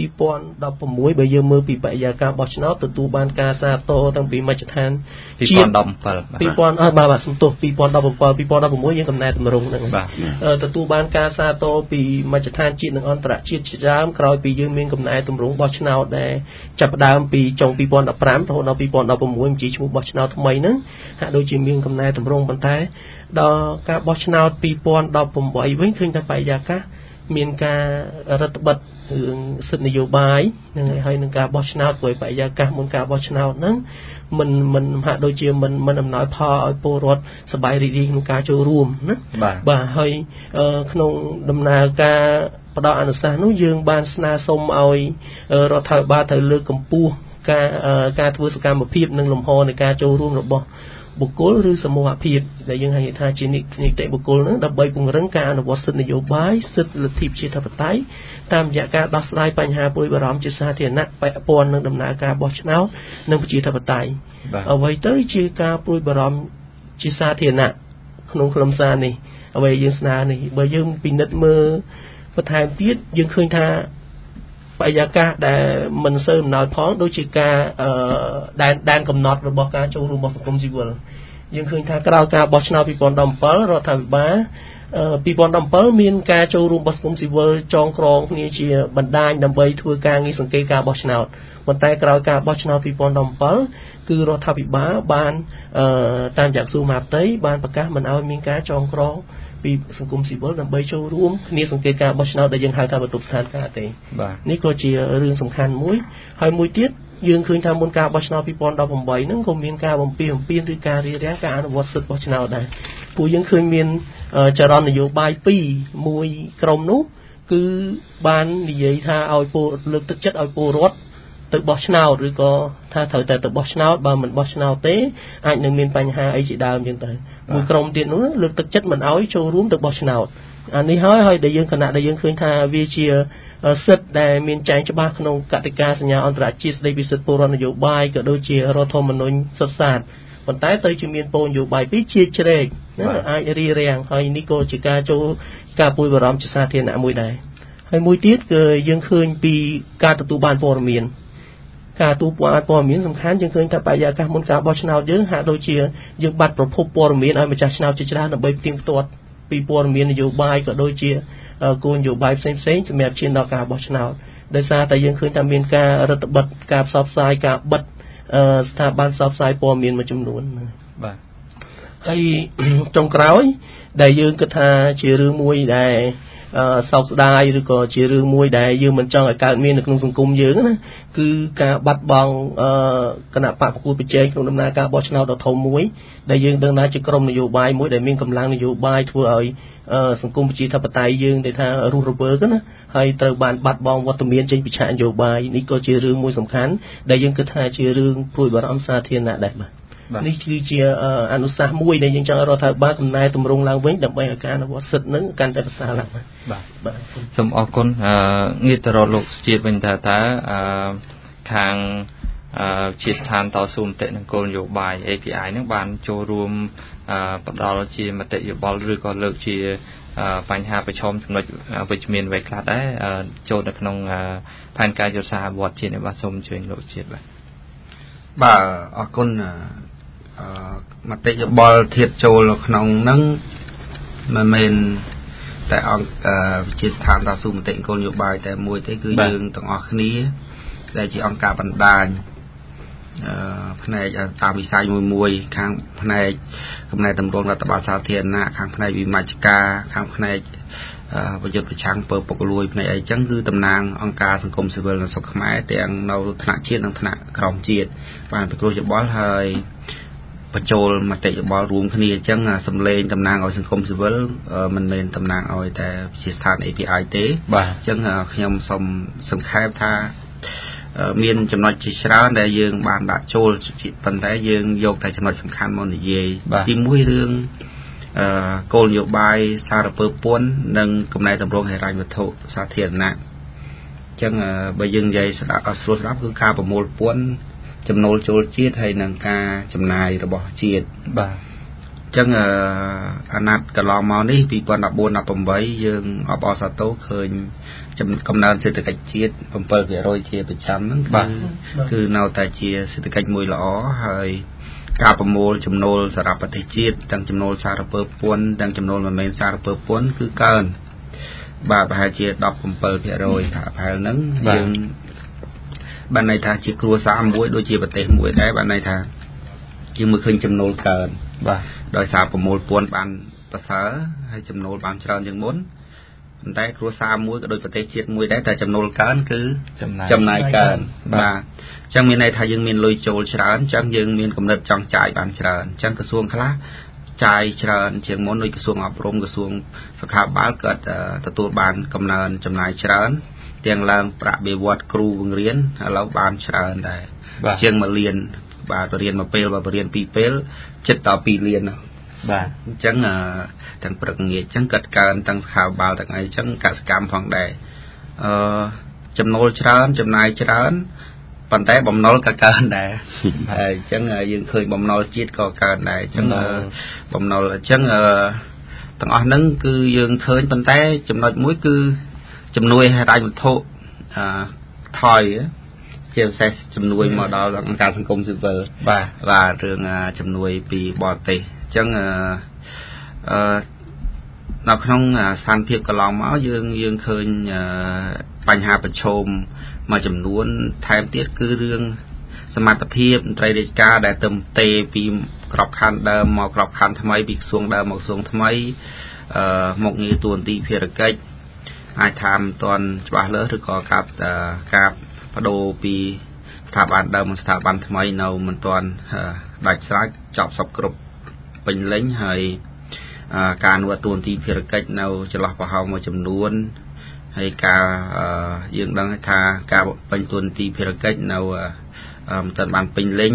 2016បើយើងមើលពីបរិយាកាសបោះឆ្នោតទទួលបានការសាទរតាំងពីមជ្ឈដ្ឋាន 2017 បាទសំទោស2016យើងកំណែតម្រង់ហ្នឹងទទួលបានការសាទរពីមជ្ឈដ្ឋានជាតិនិងអន្តរជាតិជាច្រើនក្រោយពីយើងមានកំណែតម្រង់បោះឆ្នោតដែលចាប់ផ្ដើមពីចុង2015រហូតដល់2016ជាឈ្មោះបោះឆ្នោតថ្មីហ្នឹងហាក់ដូចជាមានកំណែតម្រង់ប៉ុន្តែដល់ការបោះឆ្នោត2018វិញឃើញថាបរិយាកាសមានការរដ្ឋបិទរឿងសិទ្ធិនយោបាយហ្នឹងហើយនឹងការបោះឆ្នោតព្រោះបរិយាកាសមុនការបោះឆ្នោតហ្នឹងមិនហាក់ដូចជាមិនអំណោយផលឲ្យពលរដ្ឋសប្បាយរីករាយក្នុងការចូលរួមណាបាទហើយក្នុងដំណើរការផ្ដល់អនុសាសន៍នោះយើងបានស្នើសុំឲ្យរដ្ឋាភិបាលត្រូវលើកកម្ពស់ការធ្វើសកម្មភាពនិងលំហនៃការចូលរួមរបស់បុគ្គលឬសមូហភាពដែលយើងហៅថាជានីតិបុគ្គលនឹងដើម្បីពង្រឹងការអនុវត្តសិទ្ធិនយោបាយសិទ្ធិលទ្ធិប្រជាធិបតេយ្យតាមរយៈការដោះស្រាយបញ្ហាព្រួយបារម្ភជាសាធារណៈពាក់ព័ន្ធនឹងដំណើរការបោះឆ្នោតនិងប្រជាធិបតេយ្យអ្វីទៅជាការព្រួយបារម្ភជាសាធារណៈក្នុងខ្លឹមសារនេះអ្វីយើងស្នើនេះបើយើងពិនិត្យមើលបន្ថែមទៀតយើងឃើញថាបរិយាកាសដែលមិនសូវអំណោយផលដូចជាការដែនកំណត់របស់ការចូលរួមរបស់សង្គមស៊ីវិលយើងឃើញថាក្រោយការបោះឆ្នោត2017រដ្ឋាភិបាល2017មានការចូលរួមរបស់សង្គមស៊ីវិលចងក្រងគ្នាជាបណ្ដាញដើម្បីធ្វើការងារសង្កេតការបោះឆ្នោតប៉ុន្តែក្រោយការបោះឆ្នោត2017គឺរដ្ឋាភិបាលបានតាមរយៈក្រសួងមហាផ្ទៃបានប្រកាសមិនឲ្យមានការចងក្រងពីសង្គមស៊ីវិលដើម្បីចូលរួមគ្នាសង្កេតការបោះឆ្នោតដែលយើងហៅថាបន្ទប់ស្ថានភាពទេនេះក៏ជារឿងសំខាន់មួយហើយមួយទៀតយើងឃើញថាមុនការបោះឆ្នោត2018ហ្នឹងក៏មានការបំពេញឬការរារាំងការអនុវត្តសិទ្ធិបោះឆ្នោតដែរពួកយើងឃើញមានចរន្តនយោបាយ2មួយក្រុមនោះគឺបាននិយាយថាឲ្យពលលើកទឹកចិត្តឲ្យពលរដ្ឋទៅបោះឆ្នោតឬក៏ថាត្រូវតែទៅបោះឆ្នោតបើមិនបោះឆ្នោតទេអាចនឹងមានបញ្ហាអីជាដើមអញ្ចឹងទៅមួយក្រុមទៀតនោះលើកទឹកចិត្តមិនឲ្យចូលរួមទៅបោះឆ្នោតអានេះហើយដែលយើងគណៈដែលយើងឃើញថាវាជាសិទ្ធិដែលមានចែងច្បាស់ក្នុងកតិកាសញ្ញាអន្តរជាតិស្តីពីសិទ្ធិពលរដ្ឋនយោបាយក៏ដូចជារដ្ឋធម្មនុញ្ញសុទ្ធសាធប៉ុន្តែទៅជាមានពលនយោបាយពីរជាជ្រែកអាចរារាំងហើយនេះក៏ជាការចូលការពួយបារម្ភជាសាធារណៈមួយដែរហើយមួយទៀតគឺយើងឃើញពីការទទួលបានព័ត៌មានការទូព័ត៌មានសំខាន់យើងឃើញថាបរិយាកាសមុនការបោះឆ្នោតយើងហាក់ដូចជាយើងបាត់ប្រភពព័ត៌មានឲ្យម្ចាស់ឆ្នោតជាច្រើនដើម្បីផ្ទៀងផ្ទាត់ពីព័ត៌មាននយោបាយក៏ដូចជាគោលនយោបាយផ្សេងៗសម្រាប់ឈានដល់ការបោះឆ្នោតដោយសារតែយើងឃើញថាមានការរដ្ឋបិទការផ្សព្វផ្សាយការបិទស្ថាប័នផ្សព្វផ្សាយព័ត៌មានមួយចំនួនបាទហើយចុងក្រោយដែលយើងគិតថាជារឿងមួយដែលសោកស្ដាយឬក៏ជារឿងមួយដែលយើងមិនចង់ឲ្យកើតមាននៅក្នុងសង្គមយើងណាគឺការបាត់បង់គណៈបកប្រគួតប្រជែងក្នុងដំណើរការបោះឆ្នោតដ៏ធំមួយដែលយើងដឹងថាជាក្រុមនយោបាយមួយដែលមានកម្លាំងនយោបាយធ្វើឲ្យសង្គមប្រជាធិបតេយ្យយើងដែលថារស់រវើកណាហើយត្រូវបានបាត់បង់វត្តមានចេញពីឆាកនយោបាយនេះក៏ជារឿងមួយសំខាន់ដែលយើងគិតថាជារឿងព្រួយបារម្ភសាធារណៈដែរបាទនេះគឺជាអនុសាសន៍មួយដែលយើងចង់ឲ្យរដ្ឋាភិបាលកំណែតម្រង់ឡើងវិញដើម្បីឲ្យការអនុវត្តសិទ្ធិនឹងកាន់តែប្រសើរឡើងបាទសូមអរគុណងាកទៅរកលោកសុជាតិវិញថាតើខាងជាស្ថានតស៊ូមតិនិងគោលនយោបាយ API នឹងបានចូលរួមផ្ដល់ជាមតិយោបល់ឬក៏លើកជាបញ្ហាប្រឈមចំណុចវិជ្ជមានអ្វីខ្លះដែរចូលនៅក្នុងផែនការយុទ្ធសាស្ត្រអភិវឌ្ឍជាតិនេះបាទសូមអញ្ជើញលោកជាតិបាទអរគុណមតិយោបល់ធាតុចូលក្នុងនឹងមិនមែនតែអង្គជាស្ថានតស៊ូមតិគោលនយោបាយតែមួយទេគឺយើងទាំងអស់គ្នាដែលជាអង្គការបណ្ដាញផ្នែកតាមវិស័យមួយខាងផ្នែកកំណែតម្រង់រដ្ឋបាលសាធារណៈខាងផ្នែកវិមជ្ឈការខាងផ្នែកប្រយុទ្ធប្រឆាំងពើពុករលួយផ្នែកអីចឹងគឺតំណាងអង្គការសង្គមស៊ីវិលនៅស្រុកខ្មែរទាំងនៅថ្នាក់ជាតិនិងថ្នាក់ក្រោមជាតិបានពិគ្រោះយោបល់ហើយបញ្ចូលមតិយោបល់រួមគ្នាអញ្ចឹងសម្លេងតំណាងឲ្យសង្គមស៊ីវិលមិនមែនតំណាងឲ្យតែជាស្ថាន API ទេអញ្ចឹងខ្ញុំសូមសង្ខេបថាមានចំណុចជាច្រើនដែលយើងបានដាក់ចូលប៉ុន្តែយើងយកតែចំណុចសំខាន់មកនិយាយទីមួយរឿងគោលនយោបាយសារពើពន្ធនិងកំណែតម្រង់ហិរញ្ញវត្ថុសាធារណៈអញ្ចឹងបើយើងនិយាយស្ដាប់គឺការប្រមូលពន្ធចំណូលចូលជាតិហើយនឹងការចំណាយរបស់ជាតិបាទអញ្ចឹងអាណត្តិកន្លងមកនេះ2014-18យើងអបអរសាទរឃើញកំណើនសេដ្ឋកិច្ចជាតិ 7% ជាប្រចាំហ្នឹងគឺនៅតែជាសេដ្ឋកិច្ចមួយល្អហើយការប្រមូលចំណូលសារប្រទេសជាតិទាំងចំណូលសារពើពន្ធទាំងចំណូលមិនមែនសារពើពន្ធគឺកើនបាទប្រហែលជា 17% ថាប្រហែលហ្នឹងយើងបានន័យថាជាគ្រួសារមួយដូចជាប្រទេសមួយដែរបានន័យថាយើងមើលឃើញចំណូលកើនបាទដោយសារប្រមូលពន្ធបានប្រសើរហើយចំណូលបានច្រើនជាងមុនប៉ុន្តែគ្រួសារមួយក៏ដូចប្រទេសជាតិមួយដែរតែចំណូលកើនគឺចំណាយកើនបាទអញ្ចឹងមានន័យថាយើងមានលុយចូលច្រើនអញ្ចឹងយើងមានគំនិតចង់ចាយបានច្រើនអញ្ចឹងក្រសួងខ្លះចាយច្រើនជាងមុនដូចក្រសួងអប់រំក្រសួងសុខាភិបាលក៏ទទួលបានកំណើនចំណាយច្រើនទាំងឡើងប្រាក់បៀវត្សគ្រូបង្រៀនឥឡូវបានច្រើនដែរជាង1លានបាទបរៀន1ពេលបើបរៀន2ពេលចិត្តដល់2លានបាទអញ្ចឹងទាំងព្រឹកងាយអញ្ចឹងកាត់កើនទាំងសខាបាលទាំងអីអញ្ចឹងកសកម្មផងដែរចំណូលច្រើនចំណាយច្រើនប៉ុន្តែបំណុលក៏កើនដែរហើយអញ្ចឹងយើងឃើញបំណុលជាតិក៏កើនដែរអញ្ចឹងបំណុលអញ្ចឹងទាំងអស់ហ្នឹងគឺយើងឃើញប៉ុន្តែចំណុចមួយគឺជំនួយហេដ្ឋារចនាសម្ព័ន្ធថយជាពិសេសជំនួយមកដល់អង្គការសង្គមស៊ីវិលបាទរឿងជំនួយពីបរទេសអញ្ចឹងនៅក្នុងស្ថានភាពកន្លងមកយើងឃើញបញ្ហាប្រឈមមួយចំនួនថែមទៀតគឺរឿងសមត្ថភាពមន្ត្រីរាជការដែលទៅទេពីក្របខ័ណ្ឌដើមមកក្របខ័ណ្ឌថ្មីពីក្រសួងដើមមកក្រសួងថ្មីមកងារតួនាទីភារកិច្ចអាចថាមិនទាន់ច្បាស់លាស់ឬក៏ការបដូរពីស្ថាប័នដើមមកស្ថាប័នថ្មីនៅមិនទាន់ដាច់ស្រេចចប់សពគ្រប់ពេញលេញហើយការអនុវត្តតួនាទីភារកិច្ចនៅចន្លោះប្រហោងមួយចំនួនហើយការយើងដឹងថាការពេញតួនាទីភារកិច្ចនៅមិនទាន់បានពេញលេញ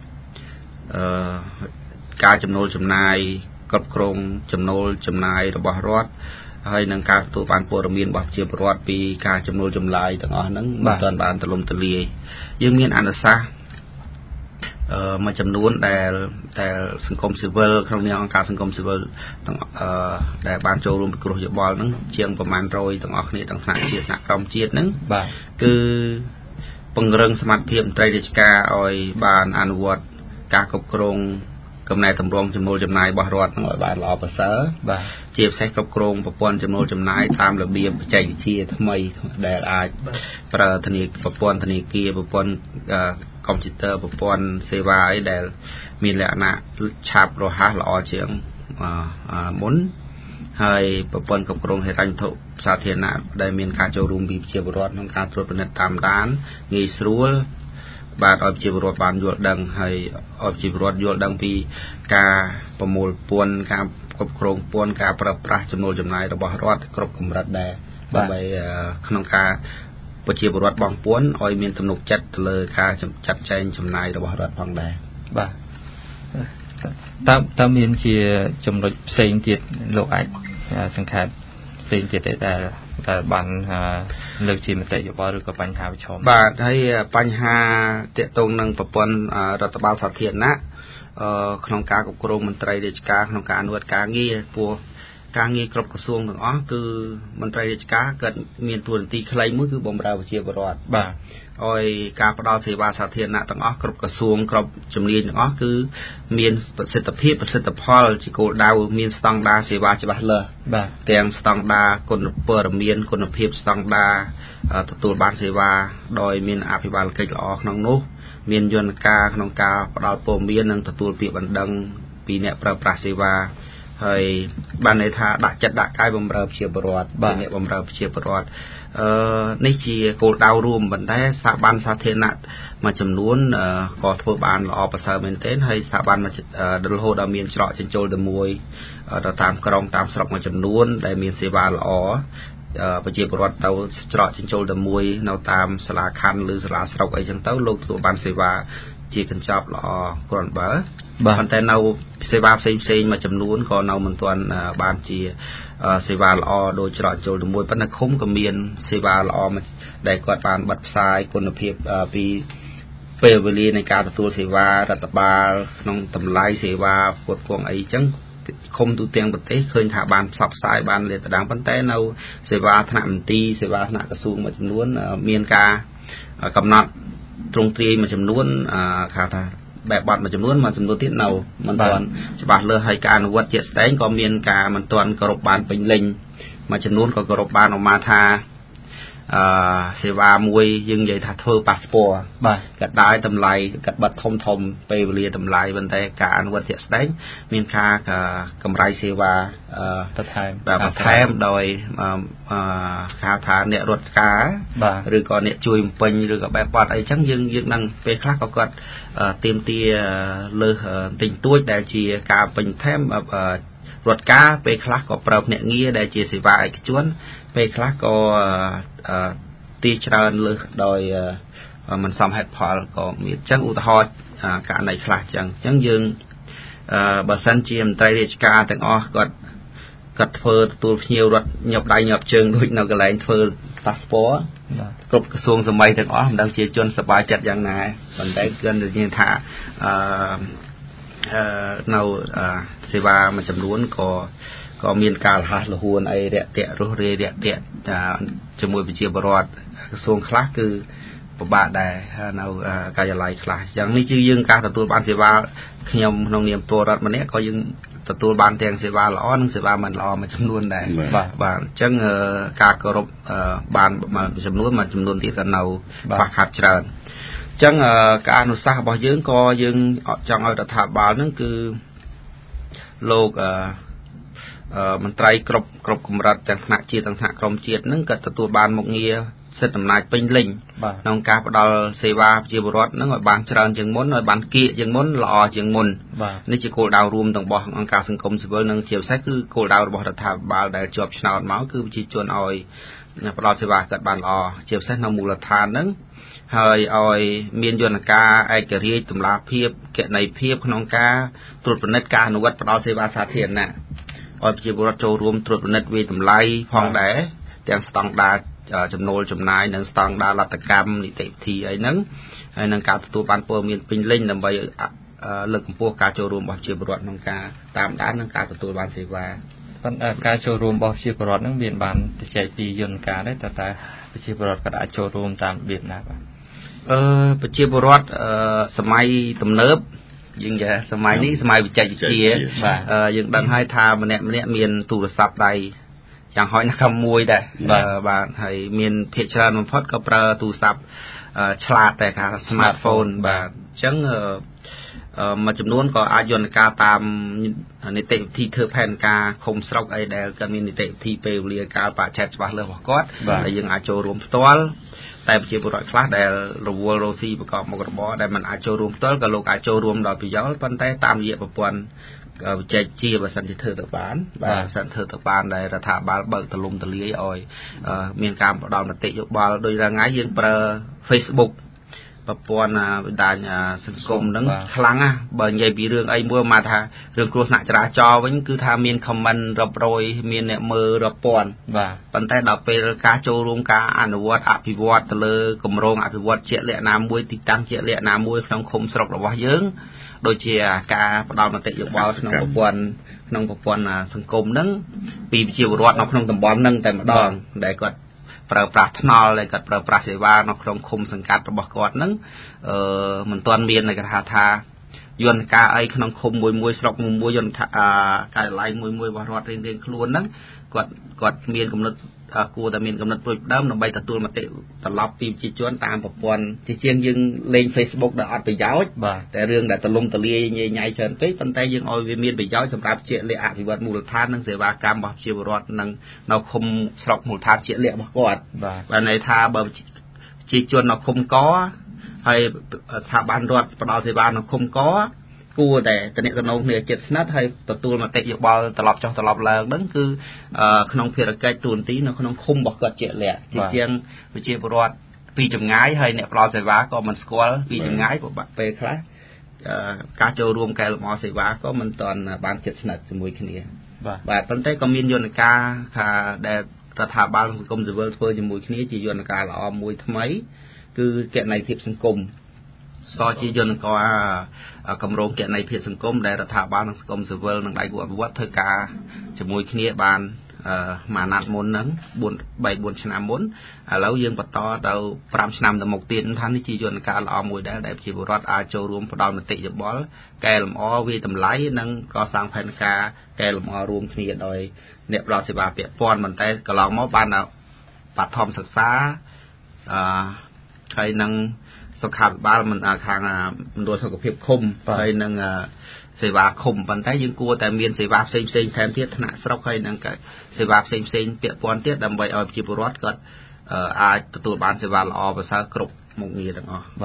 ការចំណូលចំណាយគ្រប់គ្រងចំណូលចំណាយរបស់រដ្ឋហើយនឹងការទទួលបានព័ត៌មានរបស់ប្រជាពលរដ្ឋពីការចំណូលចម្លើយទាំងអស់ហ្នឹងមិនទាន់បានទូលំទូលាយយើងមានអនុសាសន៍មួយចំនួនដែលសង្គមស៊ីវិលក្នុងនាមអង្គការសង្គមស៊ីវិលទាំងដែលបានចូលរួមពិគ្រោះយោបល់ហ្នឹងជាងប្រមាណ100ទាំងអស់គ្នាទាំងថ្នាក់ជាតិថ្នាក់ក្រោមជាតិហ្នឹងគឺពង្រឹងសមត្ថភាពមន្ត្រីរាជការឲ្យបានអនុវត្តការគ្រប់គ្រងកំណែតម្រង់ចំណូលចំណាយរបស់រដ្ឋនឹងឲ្យបានល្អប្រសើរជាពិសេសគ្រប់គ្រងប្រព័ន្ធចំណូលចំណាយតាមរបៀបបច្ចេកវិទ្យាថ្មីដែលអាចប្រើប្រព័ន្ធធនាគារប្រព័ន្ធកុំព្យូទ័រប្រព័ន្ធសេវាអីដែលមានលក្ខណៈឆាប់រហ័សល្អជាងមុនហើយប្រព័ន្ធគ្រប់គ្រងហិរញ្ញវត្ថុសាធារណៈដែលមានការចូលរួមពីប្រជាពលរដ្ឋក្នុងការត្រួតពិនិត្យតាមដានងាយស្រួលបាទឲ្យប្រជាពលរដ្ឋបានយល់ដឹងហើយឲ្យប្រជាពលរដ្ឋយល់ដឹងពីការប្រមូលពន្ធការគ្រប់គ្រងពន្ធការប្រើប្រាស់ចំណូលចំណាយរបស់រដ្ឋគ្រប់កម្រិតដែរដើម្បីក្នុងការប្រជាពលរដ្ឋបងពួនឲ្យមានទំនុកចិត្តទៅលើការចាត់ចែងចំណាយរបស់រដ្ឋផងដែរបាទតើមានជាចំណុចផ្សេងទៀតលោកអាចសង្ខេបផ្សេងទៀតដែលបានលើកជាមតិយោបល់ឬក៏បញ្ហាប្រឈមបាទហើយបញ្ហាទាក់ទងនឹងប្រព័ន្ធរដ្ឋបាលសាធារណៈក្នុងការគ្រប់គ្រងមន្ត្រីរាជការក្នុងការអនុវត្តការងារពោះការងារគ្រប់ក្រសួងទាំងអស់គឺមន្ត្រីរាជការគាត់មានតួនាទីខ្លីមួយគឺបម្រើប្រជាពលរដ្ឋបាទឲ្យការផ្ដល់សេវាសាធារណៈទាំងអស់គ្រប់ក្រសួងគ្រប់ជំនាញទាំងអស់គឺមានប្រសិទ្ធភាពប្រសិទ្ធផលជាគោលដៅមានស្តង់ដារសេវាច្បាស់លាស់បាទទាំងស្តង់ដារគុណព័ត៌មានគុណភាពស្តង់ដារទទួលបានសេវាដោយមានអភិបាលកិច្ចល្អក្នុងនោះមានយន្តការក្នុងការផ្ដល់ព័ត៌មាននិងទទួលពាក្យបណ្ដឹងពីអ្នកប្រើប្រាស់សេវាហើយបានន័យថាដាក់ចិត្តដាក់កាយបម្រើប្រជាពលរដ្ឋអ្នកបម្រើប្រជាពលរដ្ឋនេះជាគោលដៅរួមប៉ុន្តែស្ថាប័នសាធារណៈមួយចំនួនក៏ធ្វើបានល្អប្រសើរមែនទែនហើយស្ថាប័នរហូតដល់មានច្រកចេញចូលទៅមួយទៅតាមក្រុងតាមស្រុកមួយចំនួនដែលមានសេវាល្អប្រជាពលរដ្ឋទៅច្រកចេញចូលទៅមួយនៅតាមសាលាខណ្ឌឬសាលាស្រុកអីចឹងទៅលោកទទួលបានសេវាជាកញ្ចប់ល្អគ្រាន់បើប៉ុន្តែនៅសេវាផ្សេងមួយចំនួនក៏នៅមិនទាន់បានជាសេវាល្អដូចច្រកចូលទៅមួយប៉ុន្តែឃុំក៏មានសេវាល្អដែលគាត់បានបិទផ្សាយគុណភាពពីពេលវេលានៃការទទួលសេវារដ្ឋបាលក្នុងតម្លៃសេវាផ្គត់ផ្គង់អីចឹងឃុំទូទាំងប្រទេសឃើញថាបានផ្សព្វផ្សាយបានលាតត្រដាងប៉ុន្តែនៅសេវាថ្នាក់មន្ទីរសេវាថ្នាក់ក្រសួងមួយចំនួនមានការកំណត់ទ្រង់ទ្រាយមួយចំនួនគេថាបែបបទមួយចំនួនទៀតនៅមិនទាន់ច្បាស់លាស់ហើយការអនុវត្តជាក់ស្ដែងក៏មានការមិនទាន់គោរពបានពេញលេញមួយចំនួនក៏គោរពបានអមថាសេវាមួយយើងនិយាយថាធ្វើប៉ាសពតកាត់ដើរតម្លៃកាត់បិទធំពេលវេលាតម្លៃប៉ុន្តែការអនុវត្តជាក់ស្ដែងមានការកម្រៃសេវាបន្ថែមដោយហៅថាអ្នករត់ការឬក៏អ្នកជួយបំពេញឬក៏បែបបទអីចឹងយើងនឹងពេលខ្លះក៏គាត់ទៀមទាលើសទិញទួចដែលជាការពេញថែមរត់ការពេលខ្លះក៏ប្រើភ្នាក់ងារដែលជាសេវាឯកជនពេលខ្លះក៏ទីច្រើនលើសដោយมันซ้ำเหตุผลก็มีจังอุทธรณ์การในคลาสจังยืงบริษัทจีมไตรเดชกาแต่งก็เฟิร์ตัวเพียวรถหยบได้หยบเชิงด้วยนกอะไรเฟิร์พาสปอร์ตกรบกระทรวงสมัยแต่งดังเชี่ยวชนสบายจัดอย่างนายมันได้เกินหรือยังท่าเราเสวามันจำนวนก็มีการหาหลวนไอเดียเตะรู้เรียเดียจมูกไปเชียบรอดกระทรวงคลาสคือปบาได้เราการจะไล่คลาสอย่างนี้ชื่อยังการตัวบ้านเสวาขยมนองเนียมตัวรัฐมันเนี้ยก็ยังตัวบ้านแทงเสวาล้อนึงเสวามันล้อมันจำนวนได้บ้านจังการกรบบ้านมันจำนวนมันจำนวนที่กันเราฝากขัดเจริญจังการอุตสาหบ่ยังก็ยังจังเอาแต่ถาบาลนั่นคือโลกมันไตรกรบกุมรัฐจังหนักเชียต่างหากกรมเชียนั่นก็ตัวบ้านหมกเงียเสร็จทำนายเป็นลิงน้องกาปดอลเสวาเจียบรอดนั่งบ้านเจริญจังม้นบ้านเกียจังม้นหล่อจังม้นนี่จะโกดาวรวมต่างบ่องการสังคมสิบเอ็ดนั่งเชียวใช้คือโกดาวบ่รัฐบาลได้จบชนะเมาคือจีจวนอ้อยปดอลเสวาเกิดบ้านหล่อเชียวใช้นำมูลฐานนั่งเฮยอ้อยเมียนยนกาไอกระเรียตุลาเพียบเกะในเพียบขนมกาตรวจเป็นนัดการอนุวัตปดอลเสวาสาเทียนน่ะอ้อยจีบรอดโจรวมตรวจเป็นนัดวีตุไลพองแดแต่สตองดาจำนวนจำนายนังสตองดาลัตกรรมนิติทีไอ้นังการตัวบ้านเปิดมีเป็นเล่นนำไปเลิกพวกการโจรวมบอกจีบรอดน้องกาตามด้านนังการตัวบ้านเสวาการโจรวมบอกจีบรอดนังเบียนบานจะใช้ปียนกาได้แต่จีบรอดกระดาษโจรวมตามเบียนนะปัจจุบันรถสมัยตำเนิบยังไงสมัยนี้สมัยวิจัยเชียยังดังให้ทามันเนี่ยมีนตูรศัพท์ใดอย่างหอยนักขโมยได้บางให้มีนเพจชาร์มันพอดก็ประตูศัพท์ฉลาดแต่ค่ะสมาร์ทโฟนบางจังมาจำนวนก็อายุนกาตามนิติที่เธอแผนกาคมสระไอเดลก็มีนิติที่เปรียกาป่าแชทว่าเรื่องของก็แต่ยังอาจจะรวมตัวแต่ปัจจุบันคลาสแต่รวมโรซีประกอบมกรบได้มันอาจจะรวมตัวกับโลกอาจจะรวมโดยพิจารณาปันแต่ตามเหยียบปวนใจจีบสันติเธอตะบานสันเธอตะบานได้รัฐบาลเบิกตะลุมตะเลี้ยอ้อยมีการดาวน์ติยกบอลโดยร่างไงยังเปิด Facebookปปวนด่านสังคมนั้นครั้งบางใหญ่ปีเรื่องไอ้เมื่อมาท่าเรื่องครัวหนักจราจรวันคือท่ามีนคำมันรับโรยมีนเนี่ยมือรับปวนปันแต่ดอกเป็นการโจรวมการอนุวัตอภิวัตเลยกรมโรงอภิวัตเจริญน้ำมวยติดตั้งเจริญน้ำมวยขนมคมสระว่าเยอะโดยเชียการประดามติยกบอลขนมปปวนสังคมนั้นปีเชียวรอดนอกขนมตำบอลนั่งแต่มาดองได้ก็ประปรารถนาเลยกับประปราศิวานอกครองคมสังกัดระบบกอดนั้นมันตอนเมียนในกระทายนกาไอขนมคมมวยสระมวยยนกาไล่มวยบารอดเรียงคล้วนนั้นกอดเมียนกำหนดกูแต่เมียนกำหนดตัวเดิมเราใบตะตัวมาเตะตลับปีจีจวนตามปปวนจีเชียงยังเล่น Facebook ได้อัดไปย้อยแต่เรื่องแต่ตะลุมตะเลียใหญ่เชิญไปปันแต่ยังเอาเมียนไปย้อยสำหรับเจริญอภิวัตมูลธาตุนั่งเสวากรรมแบบเชียวรอดนั่งเราคมสระมูลธาตุเจริญบอกอดvàในท่าแบบจีจวนเราคมก้อให้สถาบันรอดปลาวเสวาเราคมก้อกูแต่ตอนนี้ตอนน้องเนี่ยเจ็ดนัดให้ตัวมาเตะยกบอลตลอดจอตลอดแล้วนั่นคือขนมเพียรแก่ตูนตีเนาะขนมคุมบอกเกิดเจ็ดแหละที่เชียงวิเชียรรอดปีจำง่ายให้เนี่ยปลาวเสวาก็มันสกอลปีจำง่ายผมไปคล้ายการโจรวมแก่หมอเสวาก็มันตอนบานเจ็ดนัดสมุยขึ้นเนี่ยแบบตอนแต่ก็มีโยนกาค่ะแต่รัฐบาลสังคมจะเวิร์ดเพื่อจมูกนี้จีโยนกาละอมมวยทำไมคือแก่ในเทียบสังคมก็จีจนก็กำรงแก่ในเพียรสังคมได้รัฐบาลสังคมสิเวิลนังได้กว่าวัดเธอกาจมวยขี้บานมานัดมุนนั้นบุญชนะมุนแล้วยังปต่อเราปรามชนะแต่หมกเตียนท่านที่จีจนการละอมวยได้จีบรอดอาโจรวมพดาวมติจบอลแกลมอวีตำไลนั่งก็สร้างแผนกาแกลมอรวมขี้โดยเนี่ยเราสิบาเปียปอนมันแต่ก็ลองมอบานเอาปัดทอมศึกษาใครนั่งสุขาบ้านมันทางมันโดยสุขภาพคมไปนั่งเสวาคมปันท้ายยังกลัวแต่เมียนเสวาเซ็งแทนเทียธนาสระใครนั่งกับเสวาเซ็งเปียปอนเทียดำใบเอาจีบรอดก็อาตัวบ้านเสวาละอภาษากรุบมุกเงียต่างอ๋อ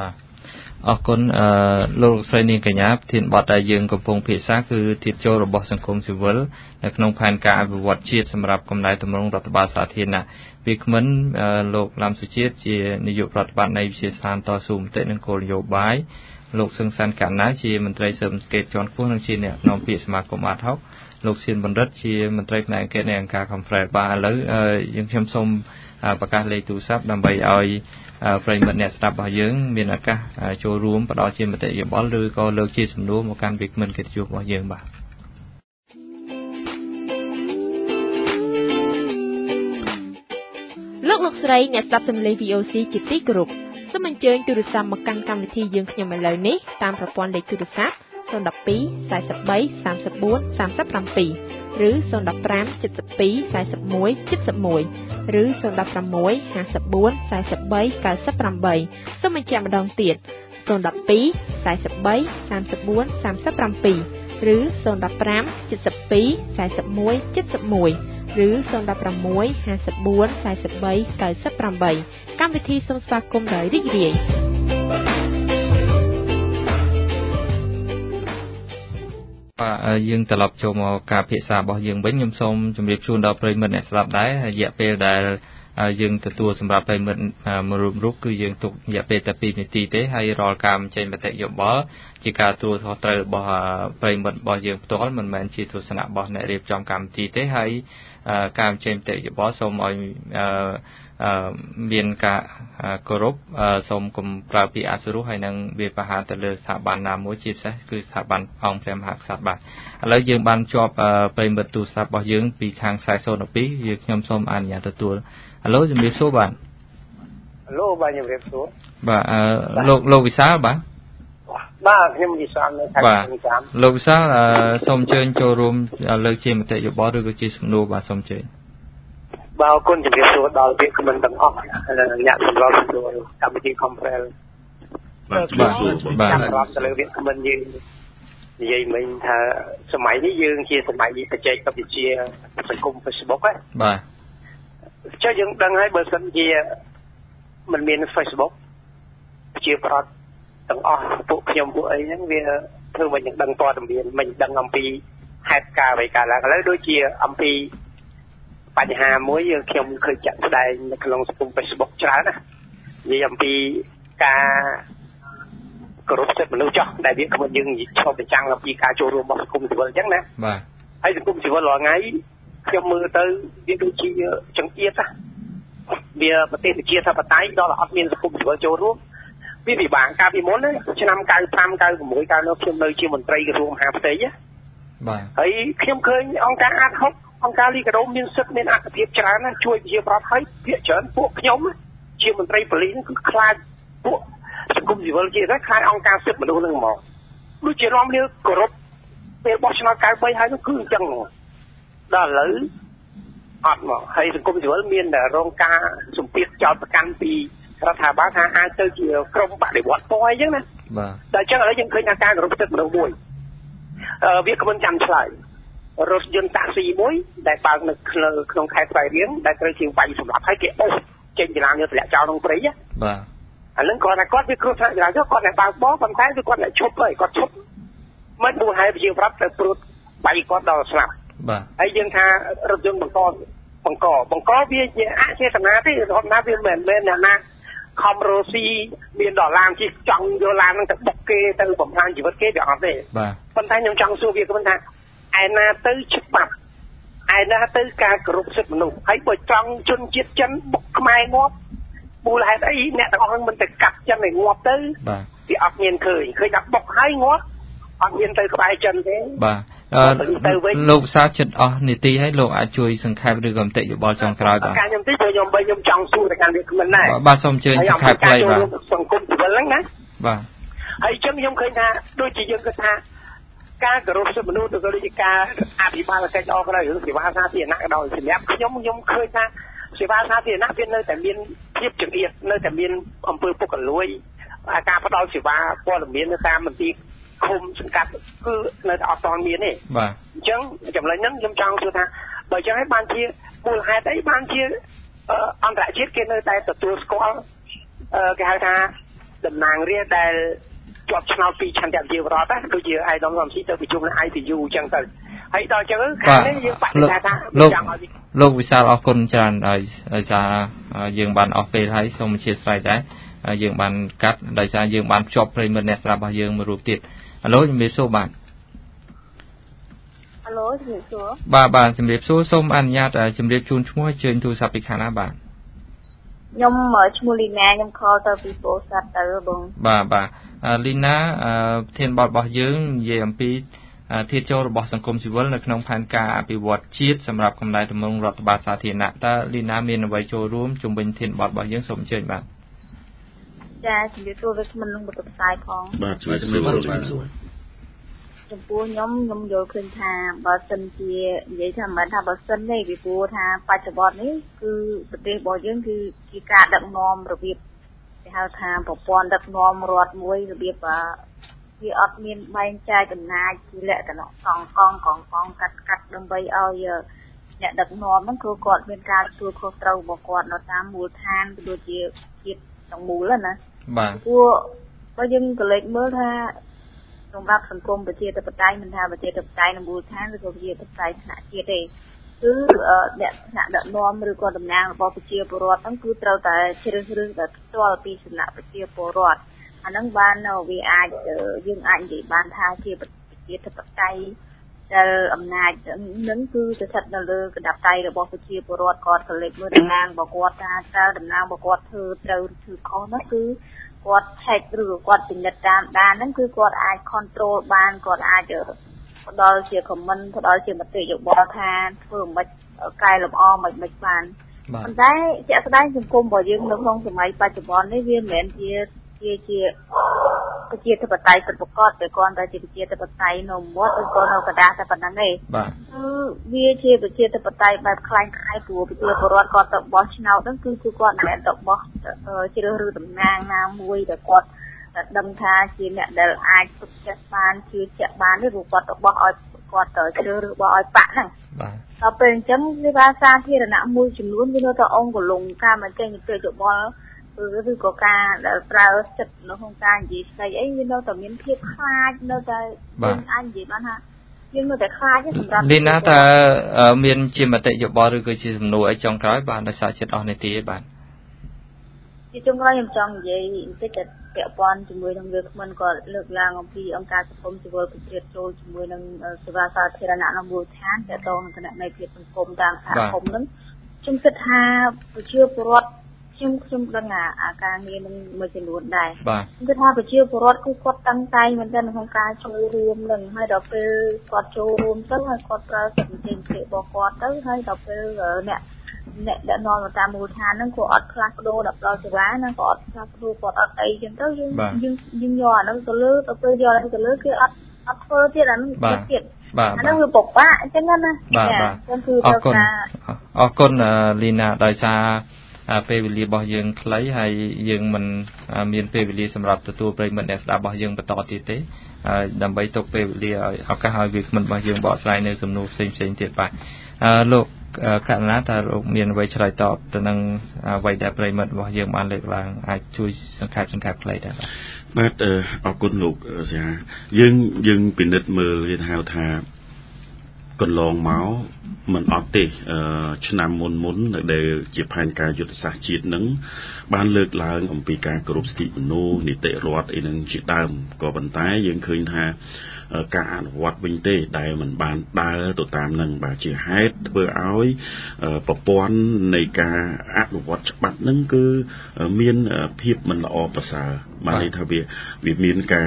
អរគុណលោកស្រីនាងកញ្ញាធានបទដែលយើងកំពុងពិភាក្សាគឺធាតុចូលរបស់សង្គមស៊ីវិលនៅក្នុងផែនការអភិវឌ្ឍជាតិសម្រាប់កំណែតម្រង់រដ្ឋបាលសាធារណៈវាគ្មិនលោកឡាំសុជាតិជានាយករដ្ឋបាលនៃវិទ្យាស្ថានតស៊ូមតិនិងគោលនយោបាយលោកសឹងសានកណ្ណាជាមន្ត្រីស៊ើបអង្កេតជាន់ខ្ពស់និងជាអ្នកនាំពាក្យសមាគមអាតហុកលោកសៀនបណ្ឌិតជាមន្ត្រីផ្នែកអង្កេតនៃអង្គការ Conference បាទឥឡូវយើងខ្ញុំសូមប្រកាសលេខទូរស័ព្ទដើម្បីឲ្យប្រិយមិត្តអ្នកស្ដាប់របស់យើងមានឱកាសចូលរួមផ្ដល់ជាមតិយោបល់ឬក៏លើកជាសំណួរមកកាន់វិក្កាមកិត្តិយសរបស់យើងបាទលោកស្រីអ្នកស្ដាប់សំឡេង VOC ជាទីគោរពសូមអញ្ជើញទូរស័ព្ទមកកាន់កម្មវិធីយើងខ្ញុំឥឡូវនេះតាមប្រព័ន្ធលេខទូរស័ព្ទ012 43 34 37ឬ015 72 41 71ឬ016 54 43 98សូមបញ្ជាក់ម្ដងទៀត012 43 34 37ឬ015 72 41 71ឬ016 54 43 98កម្មវិធីសូមស្វាគមន៍ដោយរីករាយយើងត្រឡប់ចូលមកការពិភាក្សារបស់យើងវិញខ្ញុំសូមជម្រាបជូនដល់ប្រិយមិត្តអ្នកស្ដាប់ដែររយៈពេលដែលយើងទទួលសម្រាប់ប្រិយមិត្តមួយរូបគឺយើងទុករយៈពេលតែ2នាទីទេហើយរាល់ការបញ្ចេញមតិយោបល់ជាការទទួលខុសត្រូវរបស់ប្រិយមិត្តរបស់យើងផ្ទាល់មិនមែនជាទស្សនៈរបស់អ្នករៀបចំកម្មវិធីទេហើយការបញ្ចេញមតិយោបល់សូមឲ្យមានការគោរពសូមកុំប្រើពាក្យអសុរោះហើយនឹងវាប្រហារទៅលើស្ថាប័នណាមួយជាពិសេសគឺស្ថាប័នអង្គព្រះមហាក្សត្របាទឥឡូវយើងបានជាប់ប្រិយមិត្តទូរស័ព្ទរបស់យើងពីខាងខ្សែ012យើងខ្ញុំសូមអនុញ្ញាតទទួលហៅឡូជំរាបសួរបាទហៅឡូបាទជំរាបសួរបាទលោកវិសាលបាទខ្ញុំវិសាលនៅខេត្តកំពង់ចាមលោកវិសាលសូមអញ្ជើញចូលរួមលើកជាមតិយោបល់ឬក៏ជាសំណួរបាទសូមអញ្ជើញបាទអរគុណជំរាបសួរដល់វាគ្មិនទាំងអស់អ្នកសម្របសម្រួលកម្មវិធី Conference បាទជំរាបសួរបាទសម្រាប់ទៅលើវាគ្មិនយើងនិយាយមិញថាសម័យនេះយើងជាសម័យបច្ចេកវិទ្យាសង្គម Facebook ហ្នឹងបាទចុះយើងដឹងហើយបើសិនជាមិនមាន Facebook ជាប្រដ្ឋទាំងអស់ពួកខ្ញុំពួកអីហ្នឹងវាធ្វើមិនដឹងព័ត៌មានមិនដឹងអំពីហេតុការណ៍អ្វីកើតឡើងឥឡូវដូចជាអំពីបញ្ហាមួយយើងខ្ញុំឃើញចាក់ស្ដែងនៅក្នុងសង្គម Facebook ច្រើនណានិយាយអំពីការគោរពសិទ្ធិមនុស្សចោះដែលវាខ្លួនយើងឆ្លុះបញ្ចាំងអំពីការចូលរួមរបស់សង្គមស៊ីវិលអញ្ចឹងណាបាទហើយសង្គមស៊ីវិលរាល់ថ្ងៃខ្ញុំមើលទៅវាដូចជាចង្អៀតណាវាប្រទេសជាធិបតេយ្យដល់អត់មានសង្គមស៊ីវិលចូលរួមវាពិបាកកាលពីមុនណាឆ្នាំ95 96កាលនោះខ្ញុំនៅជាមន្ត្រីក្រសួងមហាផ្ទៃណាបាទហើយខ្ញុំឃើញអង្គការអាតហុកអង្គការលីកាដូមានសិទ្ធិមានអត្ថប្រយោជន៍ច្រើនណាស់ជួយប្រជាប្រដ្ឋហើយភាគច្រើនពួកខ្ញុំជាមន្ត្រីប៉ូលីសគឺខ្លាចពួកសង្គមស៊ីវិលជាដែរខ្លាចអង្គការសិទ្ធិមនុស្សនឹងមកដូចជារំលាយគោរពពេលបោះឆ្នោត93ហើយនោះគឺអញ្ចឹងដល់ឥឡូវអត់មកហើយសង្គមស៊ីវិលមានតែរងការសម្ពាធចោទប្រកាន់ពីរដ្ឋាភិបាលថាអាចទៅជាក្រុមបដិវត្តពណ៌អីចឹងណាបាទតែអញ្ចឹងឥឡូវយើងឃើញថាការគោរពសិទ្ធិមនុស្សមួយវាគ្មិនចាំឆ្លើយរថយន្តតាក់ស៊ីមួយដែលបើកនៅក្នុងខេត្តស្វាយរៀងដែលត្រូវជាវាយសម្រាប់ឲ្យគេអូសចេញចរាចរណ៍ទម្លាក់ចោលក្នុងព្រៃបាទអានឹងគាត់ថាគាត់វាគ្រោះថ្នាក់ចរាចរណ៍គាត់តែបើកបោប៉ុន្តែគឺគាត់តែឈប់ហើយគាត់ឈប់មិនមូលហេតុជាប្រាប់ទៅព្រួតវាយគាត់ដល់ស្លាប់បាទហើយយើងថារថយន្តបង្កវាជាអចេតនាទេរដ្ឋណាវាមិនមែនអ្នកណាខំរស់ស៊ីមានដល់ឡានជិះចង់យកឡានហ្នឹងទៅបុកគេទៅបំផ្លាញជីវិតគេវាអត់ទេបាទប៉ុន្តែខ្ញុំចង់សួរវាគាត់ថាឯណាទៅច្បាប់ឯណាទៅការគោរពសិទ្ធិមនុស្សហើយបើចង់ជនជាតិចិនបុកខ្មែរងាប់មូលហេតុអីអ្នកទាំងអស់ហ្នឹងមិនទៅកាត់ចិនឲ្យងាប់ទៅបាទវាអត់មានឃើញថាបុកហើយងាប់អត់មានទៅក្បែរចិនទេបាទលោកសាចិត្តអស់នីតិហើយលោកអាចជួយសង្ខេបឬក៏មតិយោបល់ចុងក្រោយបាទការខ្ញុំតិចព្រោះខ្ញុំចង់សួរទៅកាន់វាគ្មិនដែរបាទសូមអញ្ជើញសង្ខេបខ្លីបាទសង្គមស៊ីវិលហ្នឹងណាបាទហើយអញ្ចឹងខ្ញុំឃើញថាដូចជាយើងគិតថាការគោរពសិទ្ធិមនុស្សទៅក៏ដូចជាការអភិបាលកិច្ចអស់ក្រៅរឿងសេវាសាធារណៈក៏ដោយសម្រាប់ខ្ញុំឃើញថាសេវាសាធារណៈវានៅតែមានភាពចង្អៀតនៅតែមានអំពើពុករលួយការផ្ដល់សេវាព័ត៌មាននៅតាមមន្ទីរឃុំសង្កាត់គឺនៅតែអត់ទាន់មានទេបាទអញ្ចឹងចំណុចហ្នឹងខ្ញុំចង់សួរថាបើអញ្ចឹងហើយបានជាមូលហេតុអីបានជាអន្តរជាតិគេនៅតែទទួលស្គាល់គេហៅថាតំណាងរាស្ត្រដែលជាប់ឆ្នោតពីឆន្ទៈប្រជាពលរដ្ឋដូចជាអាយដាមសំស៊ីទៅប្រជុំនៅ ITU អញ្ចឹងទៅហើយដល់អញ្ចឹងខាងនេះយើងបដិសេធថាលោកវិសាលអរគុណច្រើនដោយសារយើងបានអស់ពេលហើយសូមអធិស្ឋានដែរយើងបានកាត់ដោយសារយើងបានភ្ជាប់ប្រិមិត្តអ្នកស្ដាប់របស់យើងមួយរូបទៀតអាឡូជំរាបសួរបាទអាឡូជំរាបសួរបាទជំរាបសួរសូមអនុញ្ញាតជំរាបជូនឈ្មោះជើញទូរស័ព្ទពីខាងណាបាទខ្ញុំឈ្មោះលីណាខ្ញុំខលទៅពីពោធិ៍សាត់ទៅបងបាទលីណាធានបទរបស់យើងនិយាយអំពីធាតុចូលរបស់សង្គមស៊ីវិលនៅក្នុងផែនការអភិវឌ្ឍជាតិសម្រាប់កម្ពុជាទំនងរដ្ឋបាលសាធារណៈតើលីណាមានអ្វីចូលរួមជំវិញធានបទរបស់យើងសូមអញ្ជើញបាទចាជំរាបសួរវាគ្មិននឹងបន្ទប់ផ្សាយផងបាទជំរាបសួរចំពោះខ្ញុំយល់ឃើញថាបើសិនជានិយាយថាមិនថាបើសិនទេពីព្រោះថាបច្ចុប្បន្ននេះគឺប្រទេសរបស់យើងគឺជាការដឹកនាំរបៀបគេហៅថាប្រព័ន្ធដឹកនាំរដ្ឋមួយរបៀបវាអត់មានបែងចែកអំណាចជាលក្ខណៈកងកាត់ដើម្បីឲ្យអ្នកដឹកនាំហ្នឹងគឺគាត់មានការទទួលខុសត្រូវរបស់គាត់នៅតាមមូលដ្ឋានដូចជាជាតិទាំងមូលណាបាទព្រោះបើយើងក៏លេចមើលថាសម្រាប់សង្គមប្រជាធិបតេយ្យមិនថាប្រជាធិបតេយ្យនៅមូលដ្ឋានឬក៏ប្រជាធិបតេយ្យថ្នាក់ជាតិទេគឺអ្នកថ្នាក់ដឹកនាំឬក៏តំណាងរបស់ប្រជាពលរដ្ឋហ្នឹងគឺត្រូវតែជ្រើសរើសតែផ្ទាល់ពីសំណាក់ប្រជាពលរដ្ឋអាហ្នឹងបានវាអាចយើងអាចនិយាយបានថាជាប្រជាធិបតេយ្យដែលអំណាចនឹងគឺស្ថិតនៅលើកណ្ដាប់ដៃរបស់ប្រជាពលរដ្ឋគាត់ក៏លេចមើលតំណាងរបស់គាត់ថាតើតំណាងរបស់គាត់ធ្វើត្រូវឬខុសនោះគឺគាត់ឆែកឬគាត់ពិនិត្យតាមដានហ្នឹងគឺគាត់អាច control បានគាត់អាចផ្ដល់ជា comment ផ្ដល់ជាមតិយោបល់ថាធ្វើមិនកែលម្អមិនបានប៉ុន្តែជាក់ស្ដែងសង្គមរបស់យើងនៅក្នុងសម័យបច្ចុប្បន្ននេះវាមិនមែនជាប្រជាធិបតេយ្យពិតប្រាកដតែគ្រាន់តែជាប្រជាធិបតេយ្យនៅមាត់ឬក៏នៅកណ្ដាលតែប៉ុណ្្នឹងទេបាទគឺវាជាប្រជាធិបតេយ្យបែបខ្លាំងខ្លាយព្រោះប្រជាពលរដ្ឋគាត់ទៅបោះឆ្នោតហ្នឹងគឺគាត់មិនមែនទៅបោះជ្រើសរើសតំណាងណាមួយដែលគាត់ដឹងថាជាអ្នកដែលអាចទុកចិត្តបានជឿជាក់បានទេព្រោះគាត់ទៅបោះឲ្យគាត់ទៅជ្រើសរើសបោះឲ្យបាក់ហ្នឹងបាទដល់ពេលអញ្ចឹងវាថាសាធារណៈមួយចំនួនវានៅតែអង្គលងការមកចេញទៅយោបល់ឬក៏ការដែលប្រើចិត្តនៅក្នុងការនិយាយស្ដីអីវានៅតែមានភាពខ្លាចនៅតែយើងអាចនិយាយបានថាយើងនៅតែខ្លាចសម្រាប់លីណាតើមានជាមតិយោបល់ឬក៏ជាសំណួរអីចុងក្រោយបាទដោយសារចិត្តអស់នាទីឯបាទជាចុងក្រោយខ្ញុំចង់និយាយបន្តិចទៅពាក់ព័ន្ធជាមួយនឹងវាគ្មិនក៏លើកឡើងអំពីអង្គការសង្គមស៊ីវិលប្រជាចូលជាមួយនឹងសេវាសាធារណៈនៅមូលដ្ឋានទាក់ទងនឹងគណៈនៃភាពសង្គមតាមសហគមន៍ហ្នឹងខ្ញុំគិតថាប្រជាពលរដ្ឋខ្ញុំដឹងអាការងារនឹងមួយចំនួនដែរគឺថាប្រជាពលរដ្ឋគឺគាត់តាំងតែមែនទែនក្នុងការចូលរួមនឹងហើយដល់ពេលគាត់ចូលរួមទៅហើយគាត់ប្រើសិទ្ធិសេរីភាពរបស់គាត់ទៅហើយដល់ពេលអ្នកដែលនាំទៅតាមមូលដ្ឋានហ្នឹងក៏អត់ផ្លាស់ប្ដូរដល់ដល់សេវាហ្នឹងក៏អត់ផ្លាស់ប្ដូរគាត់អត់អីចឹងទៅយើងយកអាហ្នឹងទៅលើដល់ពេលយកអាហ្នឹងទៅលើគេអត់ធ្វើទៀតអាហ្នឹងទៀតអាហ្នឹងវាពិបាកអញ្ចឹងណាចឹងគឺអរគុណលីណាដោយសារពេលវេលារបស់យើងខ្លីហើយយើងមិនមានពេលវេលាសម្រាប់ទទួលប្រិយមិត្តអ្នកស្ដាប់របស់យើងបន្តទៀតទេដើម្បីទុកពេលវេលាឲ្យឱកាសឲ្យវាគ្មិនរបស់យើងបកស្រាយនៅសំណួរផ្សេងៗទៀតបាទលោកកណ្ណាតើលោកមានអ្វីឆ្លើយតបទៅនឹងអ្វីដែលប្រិយមិត្តរបស់យើងបានលើកឡើងអាចជួយសង្ខេបខ្លីដែរបាទអរគុណលោកសាយើងពិនិត្យមើលគេហៅថាកន្លងមកមិនអត់ទេឆ្នាំមុនដែលជាផែនការយុទ្ធសាស្ត្រជាតិនឹងបានលើកឡើងអំពីការគោរពសិទ្ធិមនុស្សនីតិរដ្ឋអីនឹងជាដើមក៏ប៉ុន្តែយើងឃើញថាការអនុវត្តវិញទេដែលมันបានដើរទៅតាមនឹងបាទជាហេតុធ្វើឲ្យប្រព័ន្ធនៃការអនុវត្តច្បាប់នឹងគឺមានភាពមិនល្អប្រសើរបានន័យថាវាមានការ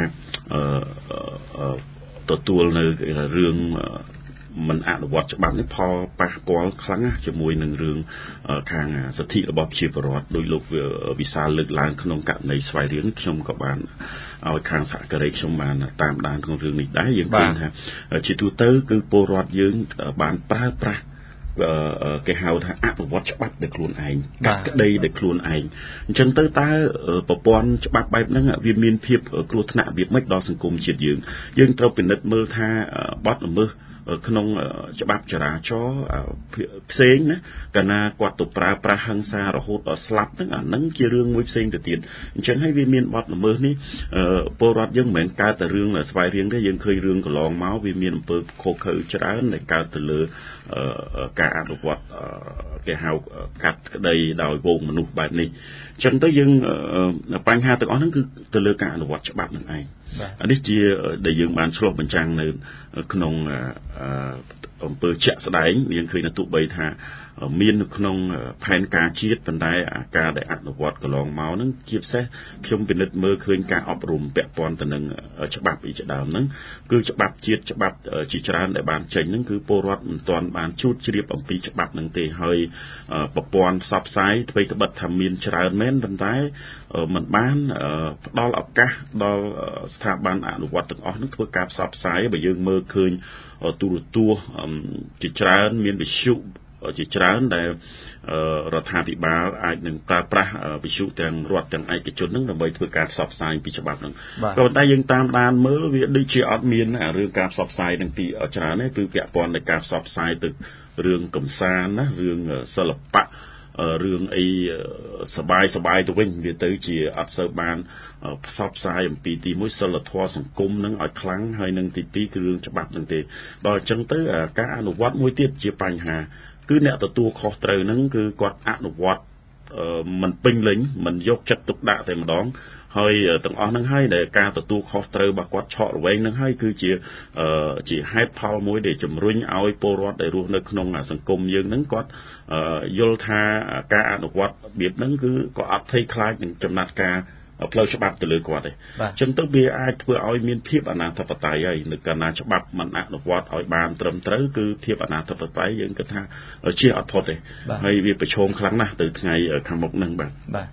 ទទួលនៅរឿងមិនអនុវត្តច្បាប់នេះផលប៉ះពាល់ខ្លាំងណាស់ជាមួយនឹងរឿងខាងសិទ្ធិរបស់ប្រជាពលរដ្ឋដោយលោកវិសាលលើកឡើងក្នុងករណីស្វ័យរៀងខ្ញុំក៏បានឲ្យខាងសហការីខ្ញុំបានតាមដានក្នុងរឿងនេះដែរយើងឃើញថាជាទូទៅគឺពលរដ្ឋយើងបានប្រើប្រាស់គេហៅថាអនុវត្តច្បាប់ដោយខ្លួនឯងកាត់ក្តីដោយខ្លួនឯងអញ្ចឹងទៅតើប្រព័ន្ធច្បាប់បែបហ្នឹងវាមានភាពគ្រោះថ្នាក់វាមិនដល់សង្គមជាតិយើងត្រូវពិនិត្យមើលថាបទល្មើសក្នុងច្បាប់ចរាចរណ៍ផ្សេងណាកាលណាគាត់ទៅប្រើប្រាស់ហិង្សារហូតដល់ស្លាប់ហ្នឹងអាហ្នឹងជារឿងមួយផ្សេងទៅទៀតអញ្ចឹងហើយវាមានបទល្មើសនេះពលរដ្ឋយើងមិនមែនកើតតែរឿងស្វ័យរៀងទេយើងឃើញរឿងកន្លងមកវាមានអំពើខុសខើច្រើនដែលកើតទៅលើការអនុវត្តគេហៅកាត់ក្តីដោយវងមនុស្សបែបនេះអញ្ចឹងទៅយើងបញ្ហាទាំងអស់ហ្នឹងគឺទៅលើការអនុវត្តច្បាប់នឹងឯងនេះជាដែលយើងបានឆ្លុះបញ្ចាំងនៅក្នុងអំពើជាក់ស្ដែងយើងឃើញទោះបីថាមាននៅក្នុងផែនការជាតិប៉ុន្តែការដែលអនុវត្តកន្លងមកហ្នឹងជាពិសេសខ្ញុំពិនិត្យមើលឃើញការអប់រំពាក់ព័ន្ធទៅនឹងច្បាប់ជាដើមហ្នឹងគឺច្បាប់ជាតិច្បាប់ជាច្រើនដែលបានចេញហ្នឹងគឺពលរដ្ឋមិនទាន់បានជួបជ្រាបអំពីច្បាប់ហ្នឹងទេហើយប្រព័ន្ធផ្សព្វផ្សាយអ្វីត្បិតថាមានច្រើនមែនប៉ុន្តែមិនបានផ្ដល់ឱកាសដល់ស្ថាប័នអនុវត្តទាំងអស់ហ្នឹងធ្វើការផ្សព្វផ្សាយបើយើងមើលឃើញទូរទស្សន៍ជាច្រើនមានវិទ្យុជាច្រើនដែលរដ្ឋាភិបាលអាចនឹងប្រើប្រាស់វិទ្យុទាំងរដ្ឋទាំងឯកជននឹងដើម្បីធ្វើការផ្សព្វផ្សាយពីច្បាប់នឹងក៏ប៉ុន្តែយើងតាមដានមើលវាដូចជាអត់មានរឿងការផ្សព្វផ្សាយនឹងពីច្រើនទេគឺពាក់ព័ន្ធនឹងការផ្សព្វផ្សាយទៅរឿងកំសាន្តណារឿងសិល្បៈរឿងអីសបាយទៅវិញវាទៅជាអត់សូវបានផ្សព្វផ្សាយអំពីទីមួយសិលធម៌សង្គមនឹងឲ្យខ្លាំងហើយនឹងទី2គឺរឿងច្បាប់នឹងទេដល់អញ្ចឹងទៅការអនុវត្តមួយទៀតជាបញ្ហាគឺអ្នកទទួលខុសត្រូវហ្នឹងគឺគាត់អនុវត្តមិនពេញលេញមិនយកចិត្តទុកដាក់តែម្ដងហើយទាំងអស់ហ្នឹងហើយដែលការទទួលខុសត្រូវរបស់គាត់ឆក់រវែងហ្នឹងហើយគឺជាហេតុផលមួយដែលជំរុញឲ្យពលរដ្ឋដែលរស់នៅក្នុងសង្គមយើងហ្នឹងគាត់យល់ថាការអនុវត្តរបៀបហ្នឹងគឺក៏អត់ភ័យខ្លាចនឹងចំណាត់ការផ្លូវច្បាប់ទៅលើគាត់ទេអញ្ចឹងទៅវាអាចធ្វើឲ្យមានភាពអនាធិបតេយ្យហើយនៅកាលណាច្បាប់មិនអនុវត្តឲ្យបានត្រឹមត្រូវគឺភាពអនាធិបតេយ្យយើងគិតថាជាអត់ផុតទេហើយវាប្រឈមខ្លាំងណាស់ទៅថ្ងៃខាងមុខហ្នឹងបាទ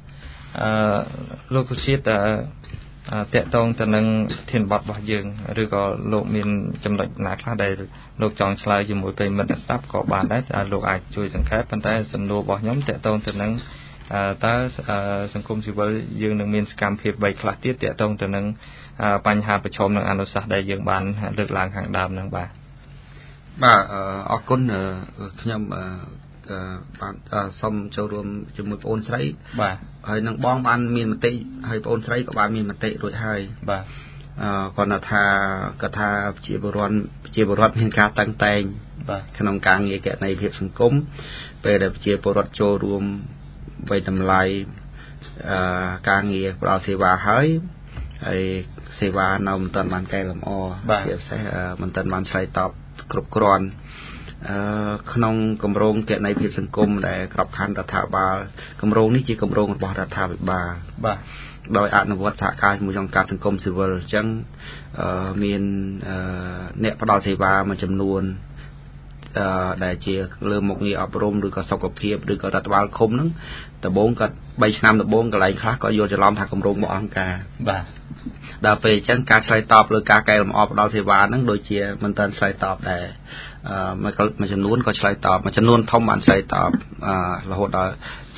លោកសុជាតិតកតងទៅនឹងធានបត់របស់យើងឬក៏លោកមានចំណុចណាខ្លះដែលលោកចង់ឆ្លើយជាមួយប្រិមិត្តស្ដាប់ក៏បានដែរលោកអាចជួយសង្ខេបប៉ុន្តែសំណួររបស់ខ្ញុំតកតងទៅនឹងតើសង្គមស៊ីវិលយើងនឹងមានសកម្មភាពអ្វីខ្លះទៀតតកតងទៅនឹងបញ្ហាប្រឈមនឹងអនុសាសន៍ដែលយើងបានលើកឡើងខាងដើមហ្នឹងបាទអរគុណខ្ញុំបានសូមចូលរួមជាមួយបងអូនស្រីបាទហើយនឹងបងបានមានមតិហើយបងអូនស្រីក៏បានមានមតិរួចហើយបាទគាត់ថាជាបរដ្ឋមានការតាំងតែងក្នុងការងារគណនេយ្យភាពសង្គមពេលដែលជាបរដ្ឋចូលរួមវ័យតម្លៃការងារផ្ដល់សេវាហើយសេវានៅមិនទាន់បានកែលម្អជាពិសេសមិនទាន់បានឆ្លើយតបគ្រប់គ្រាន់ក្នុងគម្រោងគណនេយ្យភាពសង្គមដែលក្របខ័ណ្ឌរដ្ឋាភិបាលគម្រោងនេះជាគម្រោងរបស់រដ្ឋាភិបាលបាទដោយអនុវត្តសហការជាមួយអង្គការសង្គមស៊ីវិលអញ្ចឹងមានអ្នកផ្ដល់សេវាមួយចំនួនដែលជាលើមុខងារអប់រំឬក៏សុខភាពឬក៏រដ្ឋបាលឃុំហ្នឹងដំបូងគាត់3ឆ្នាំដំបូងកន្លែងខ្លះក៏យល់ច្រឡំថាគម្រោងរបស់អង្គការបាទដល់ពេលអញ្ចឹងការឆ្លើយតបលើការកែលម្អផ្ដល់សេវាហ្នឹងដូចជាមិនទាន់ឆ្លើយតបដែរមួយចំនួនក៏ឆ្លើយតបមួយចំនួនធំបានឆ្លើយតបរហូតដល់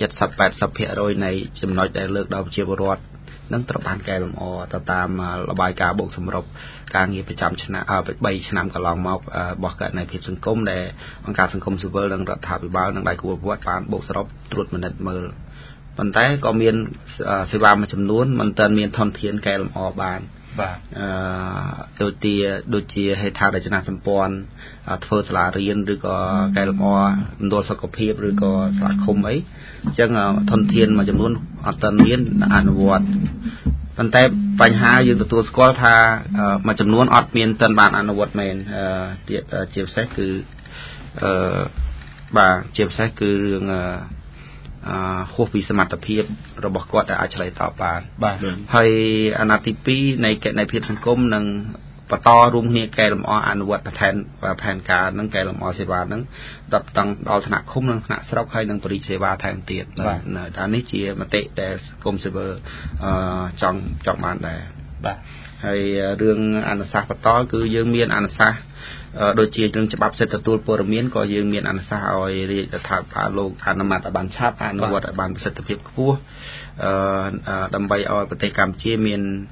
70-80% នៃចំណុចដែលលើកដល់ប្រជាពលរដ្ឋនឹងត្រូវបានកែលម្អទៅតាមរបាយការណ៍បូកសម្រុបការងារប្រចាំឆ្នាំ3ឆ្នាំកន្លងមករបស់គណនេយ្យភាពសង្គមដែលអង្គការសង្គមស៊ីវិលនិងរដ្ឋាភិបាលនិងដៃគូអភិវឌ្ឍបានបូកសរុបត្រួតពិនិត្យមើលប៉ុន្តែក៏មានសេវាមួយចំនួនមិនទាន់មានធនធានកែលម្អបានបាទដូចជាហេដ្ឋារចនាសម្ព័ន្ធធ្វើសាលារៀនឬក៏កែលម្អមណ្ឌលសុខភាពឬក៏សាលាឃុំអីអញ្ចឹងធនធានមួយចំនួនអត់ទាន់មានអនុវត្តប៉ុន្តែបញ្ហាយើងទទួលស្គាល់ថាមួយចំនួនអត់មានទាន់បានអនុវត្តមែនទៀតជាពិសេសគឺជាពិសេសគឺរឿងហួសពីសមត្ថភាពរបស់គាត់ដែលអាចឆ្លើយតបបានហើយអាណត្តិទី2នៃគណនេយ្យភាពសង្គមនឹងបន្តរួមគ្នាកែលម្អអនុវត្តផែនការនឹងកែលម្អសេវានឹងដល់ថ្នាក់ឃុំនិងថ្នាក់ស្រុកហើយនឹងបរិយាសេវាថែមទៀតអានេះជាមតិដែលសង្គមស៊ីវិលចង់បានដែរបាទហើយរឿងអនុសាសន៍បន្តគឺយើងមានអនុសាសន៍ដូចជារឿងច្បាប់សិទ្ធិទទួលព័ត៌មានក៏យើងមានអនុសាសន៍ឲ្យរាជរដ្ឋាភិបាលលោកអនុម័តឲ្យបានឆាប់អនុវត្តឲ្យបានប្រសិទ្ធភាពខ្ពស់ដើម្បីឲ្យប្រទេសកម្ពុជាមាន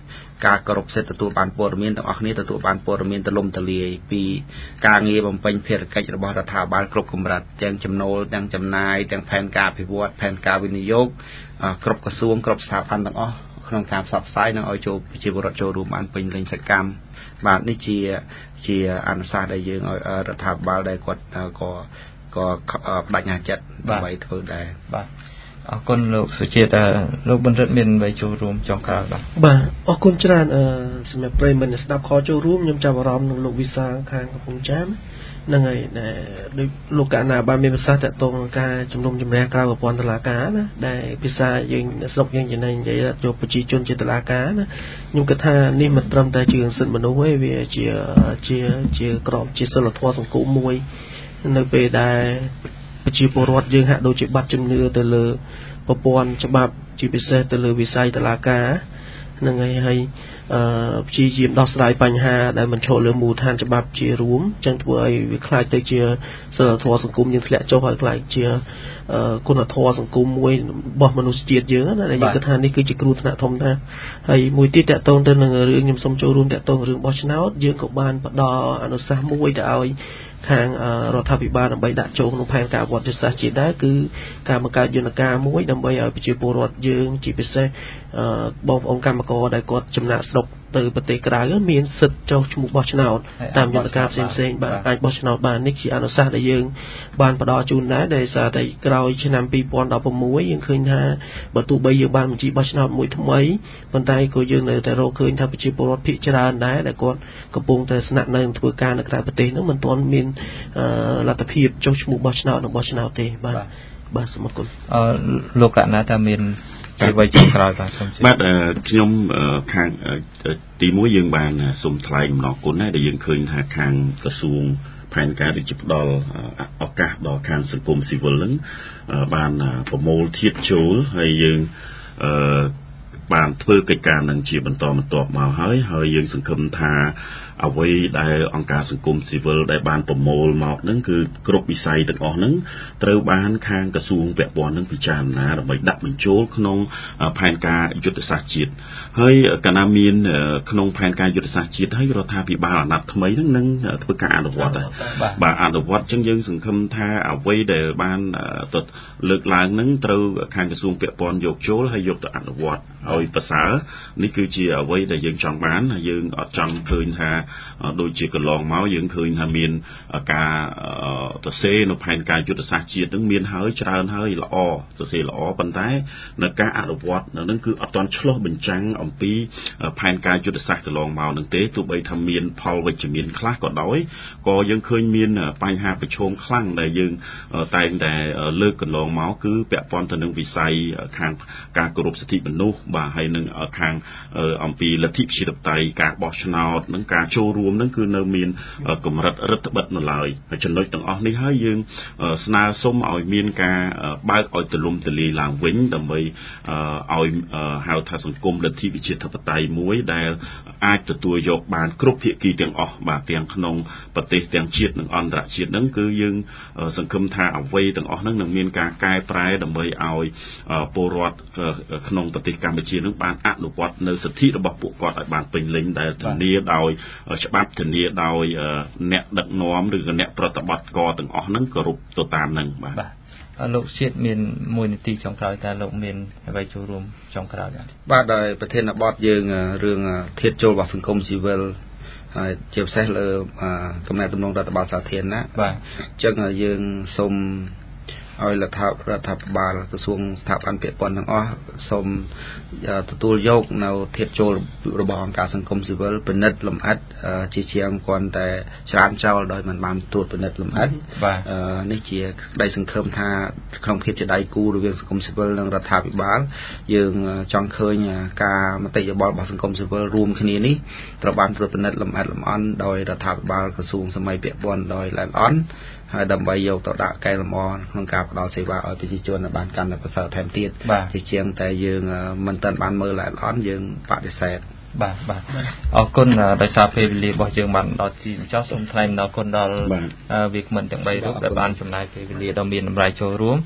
ការគោរពសិទ្ធិទទួលបានព័ត៌មានទាំងអស់គ្នាទទួលបានព័ត៌មានទលំទលាយពីការងារបំពេញភារកិច្ចរបស់រដ្ឋាភិបាលគ្រប់កម្រិតទាំងចំណូលទាំងចំណាយទាំងផែនការអភិវឌ្ឍផែនការវិនិយោគគ្រប់ក្រសួងគ្រប់ស្ថាប័នទាំងអស់ក្នុងការផ្សព្វផ្សាយនិងឲ្យចូលប្រជាពលរដ្ឋចូលរួមបានពេញលេញសកម្មបាទនេះជាអនុសាសន៍ដែលយើងឲ្យរដ្ឋាភិបាលដែលគាត់ក៏បដិញ្ញាចិត្តដើម្បីធ្វើដែរបាទអរគុណលោកសុជាតិលោកបណ្ឌិតមានអ្វីចូលរួមចុងក្រោយបាទអរគុណច្រើនសម្រាប់ប្រិយមិត្តស្ដាប់ខចូលរួមខ្ញុំចាប់អារម្មណ៍នឹងលោកវិសាលខាងកំពង់ចាមហ្នឹងហើយដែលដូចលោកកណាបានមានប្រសាសន៍តកតងការជំនុំជម្រះក្រៅប្រព័ន្ធតុលាការណាដែលភាសាយើងស្រុកយើងចំណេញនិយាយយកប្រជាជនជាតុលាការណាខ្ញុំគិតថានេះមិនត្រឹមតែជាសិទ្ធិមនុស្សទេវាជាក្របជាសិលធម៌សង្គមមួយនៅពេលដែលប្រជាពលរដ្ឋយើងហាក់ដូចជាបាត់ជំនឿទៅលើប្រព័ន្ធច្បាប់ជាពិសេសទៅលើវិស័យតុលាការនឹងហើយព្យាយាមដោះស្រាយបញ្ហាដែលមិនឈលលើមូលដ្ឋានច្បាប់ជារួមចឹងធ្វើឲ្យវាខ្លាចទៅជាសិលធម៌សង្គមយើងធ្លាក់ចុះហើយខ្លាចជាគុណធម៌សង្គមមួយរបស់មនុស្សជាតិយើងណាដែលយើងគិតថានេះគឺជាគ្រោះថ្នាក់ធំណាស់ហើយមួយទៀតតកតងទៅនឹងរឿងខ្ញុំសូមចូលរួមតកតងរឿងបោះឆ្នោតយើងក៏បានផ្ដល់អនុសាសន៍មួយទៅឲ្យខាងរដ្ឋាភិបាលដើម្បីដាក់ចូលក្នុងផែនការវត្តសាស្ត្រជាតិដែរគឺការបង្កើតយន្តការមួយដើម្បីឲ្យប្រជាពលរដ្ឋយើងជាពិសេសបងប្អូនកម្មករដែលគាត់ចំណាក់ស្រុកទៅប្រទេសក្រៅមានសិទ្ធិចុះឈ្មោះបោះឆ្នោតតាមយន្តការផ្សេងៗបាទអាចបោះឆ្នោតបាននេះជាអនុសាសន៍ដែលយើងបានផ្ដល់ជូនដែរដោយសារតែក្រោយឆ្នាំ2016យើងឃើញថាបើទោះបីយើងបានបញ្ជីបោះឆ្នោតមួយថ្មីប៉ុន្តែក៏យើងនៅតែរកឃើញថាប្រជាពលរដ្ឋភាគច្រើនដែរដែលគាត់កំពុងតែស្នាក់នៅធ្វើការនៅក្រៅប្រទេសនោះមិនទាន់មានលទ្ធភាពចុះឈ្មោះបោះឆ្នោតនិងបោះឆ្នោតទេបាទសូមអរគុណលោកកណាថាមានជាអ្វីចុងក្រោយបាទសូមជម្រាបបាទខ្ញុំខាងទី1យើងបានសូមថ្លែងអំណរគុណដែលយើងឃើញថាខាងក្រសួងផែនការដូចជាផ្ដល់ឱកាសដល់ខាងសង្គមស៊ីវិលនឹងបានប្រមូលធាតុចូលហើយយើងបានធ្វើកិច្ចការនឹងជាបន្តបន្ទាប់មកហើយយើងសង្ឃឹមថាអ្វីដែលអង្គការសង្គមស៊ីវិលដែលបានប្រមូលមកហ្នឹងគឺគ្រប់វិស័យទាំងអស់ហ្នឹងត្រូវបានខាងក្រសួងពាក់ព័ន្ធនឹងពិចារណាដើម្បីដាក់បញ្ចូលក្នុងផែនការយុទ្ធសាស្ត្រជាតិហើយកាលណាមានក្នុងផែនការយុទ្ធសាស្ត្រជាតិហើយរដ្ឋាភិបាលអាណត្តិថ្មីហ្នឹងនឹងធ្វើការអនុវត្តដែរបាទអនុវត្តអញ្ចឹងយើងសង្ឃឹមថាអ្វីដែលបានលើកឡើងហ្នឹងត្រូវខាងក្រសួងពាក់ព័ន្ធយកចូលហើយយកទៅអនុវត្តឲ្យប្រសើរនេះគឺជាអ្វីដែលយើងចង់បានហើយយើងអត់ចង់ឃើញថាដូចជាកន្លងមកយើងឃើញថាមានការសរសេរនៅផែនការយុទ្ធសាស្ត្រជាតិនឹងមានហើយច្រើនហើយល្អសរសេរល្អប៉ុន្តែនៅការអនុវត្តនឹងគឺអត់ទាន់ឆ្លុះបញ្ចាំងអំពីផែនការយុទ្ធសាស្ត្រកន្លងមកនឹងទេទោះបីថាមានផលវិជ្ជមានខ្លះក៏ដោយក៏យើងឃើញមានបញ្ហាប្រឈមខ្លាំងដែលយើងតែងតែលើកកន្លងមកគឺពាក់ព័ន្ធទៅនឹងវិស័យខាងការគោរពសិទ្ធិមនុស្សបាទហើយនឹងខាងអំពីលទ្ធិប្រជាធិបតេយ្យការបោះឆ្នោតនិងការចូលរួមនឹងគឺនៅមានកម្រិតរដ្ឋបិទនៅឡើយហើយចំណុចទាំងអស់នេះហើយយើងស្នើសុំឲ្យមានការបើកឲ្យទូលំទូលាយឡើងវិញដើម្បីឲ្យហៅថាសង្គមលទ្ធិប្រជាធិបតេយ្យមួយដែលអាចទទួលយកបានគ្រប់ភាគីទាំងអស់បាទទាំងក្នុងប្រទេសទាំងជាតិនិងអន្តរជាតិហ្នឹងគឺយើងសង្ឃឹមថាអ្វីទាំងអស់ហ្នឹងនឹងមានការកែប្រែដើម្បីឲ្យពលរដ្ឋក្នុងប្រទេសកម្ពុជានឹងបានអនុវត្តនៅសិទ្ធិរបស់ពួកគាត់ឲ្យបានពេញលេញដែលធានាដោយច្បាប់ធានាដោយអ្នកដឹកនាំឬក៏អ្នកប្រតិបត្តិការទាំងអស់ហ្នឹងគោរពទៅតាមហ្នឹងបាទលោកជាតិមាន1នាទីចុងក្រោយតើលោកមានអ្វីចូលរួមចុងក្រោយបាទដោយប្រធានបទយើងរឿងធាតុចូលរបស់សង្គមស៊ីវិលហើយជាពិសេសលើកំណែតម្រង់រដ្ឋបាលសាធារណៈបាទអញ្ចឹងយើងសូមឲ្យរដ្ឋាភិបាលក្រសួងស្ថាប័នពាក់ព័ន្ធទាំងអស់សូមទទួលយកនៅធាតុចូលរបស់អង្គការសង្គមស៊ីវិលពិនិត្យលម្អិតជាជាងគ្រាន់តែច្រានចោលដោយមិនបានត្រួតពិនិត្យលម្អិតនេះជាក្តីសង្ឃឹមថាក្នុងភាពជាដៃគូរវាងសង្គមស៊ីវិលនិងរដ្ឋាភិបាលយើងចង់ឃើញការមតិយោបល់របស់សង្គមស៊ីវិលរួមគ្នានេះត្រូវបានត្រួតពិនិត្យលម្អិតលម្អន់ដោយរដ្ឋាភិបាលក្រសួងសម័យពាក់ព័ន្ធដោយល្អិតល្អន់ហើយដើម្បីយកទៅដាក់កែលម្អក្នុងការផ្ដល់សេវាឲ្យប្រជាជនបានកាន់តែប្រសើរថែមទៀតជាជាងតែយើងមិនទាន់បានមើលល្អិតល្អន់យើងបដិសេធបាទអរគុណដោយសារពេលវេលារបស់យើងបានដល់ទីបញ្ចប់សូមថ្លែងអំណរគុណដល់វាគ្មិនទាំង3រូបដែលបានចំណាយពេលវេលាដ៏មានតម្លៃចូលរួម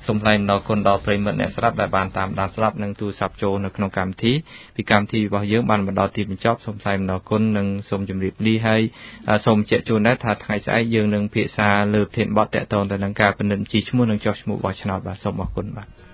សូមថ្លែងអំណរគុណដល់ប្រិយមិត្តអ្នកស្ដាប់ដែលបានតាមដានស្ដាប់និងទូរស័ព្ទចូលនៅក្នុងកម្មវិធីពីកម្មវិធីរបស់យើងបានមកដល់ទីបញ្ចប់សូមថ្លែងអំណរគុណនិងសូមជម្រាបលាហើយសូមជម្រាបជូនដែរថាថ្ងៃស្អែកយើងនឹងពិភាក្សាលើប្រធានបទទាក់ទងទៅនឹងការពិនិត្យជីឈ្មោះនិងចុះឈ្មោះបោះឆ្នោតបាទសូមអរគុណបាទ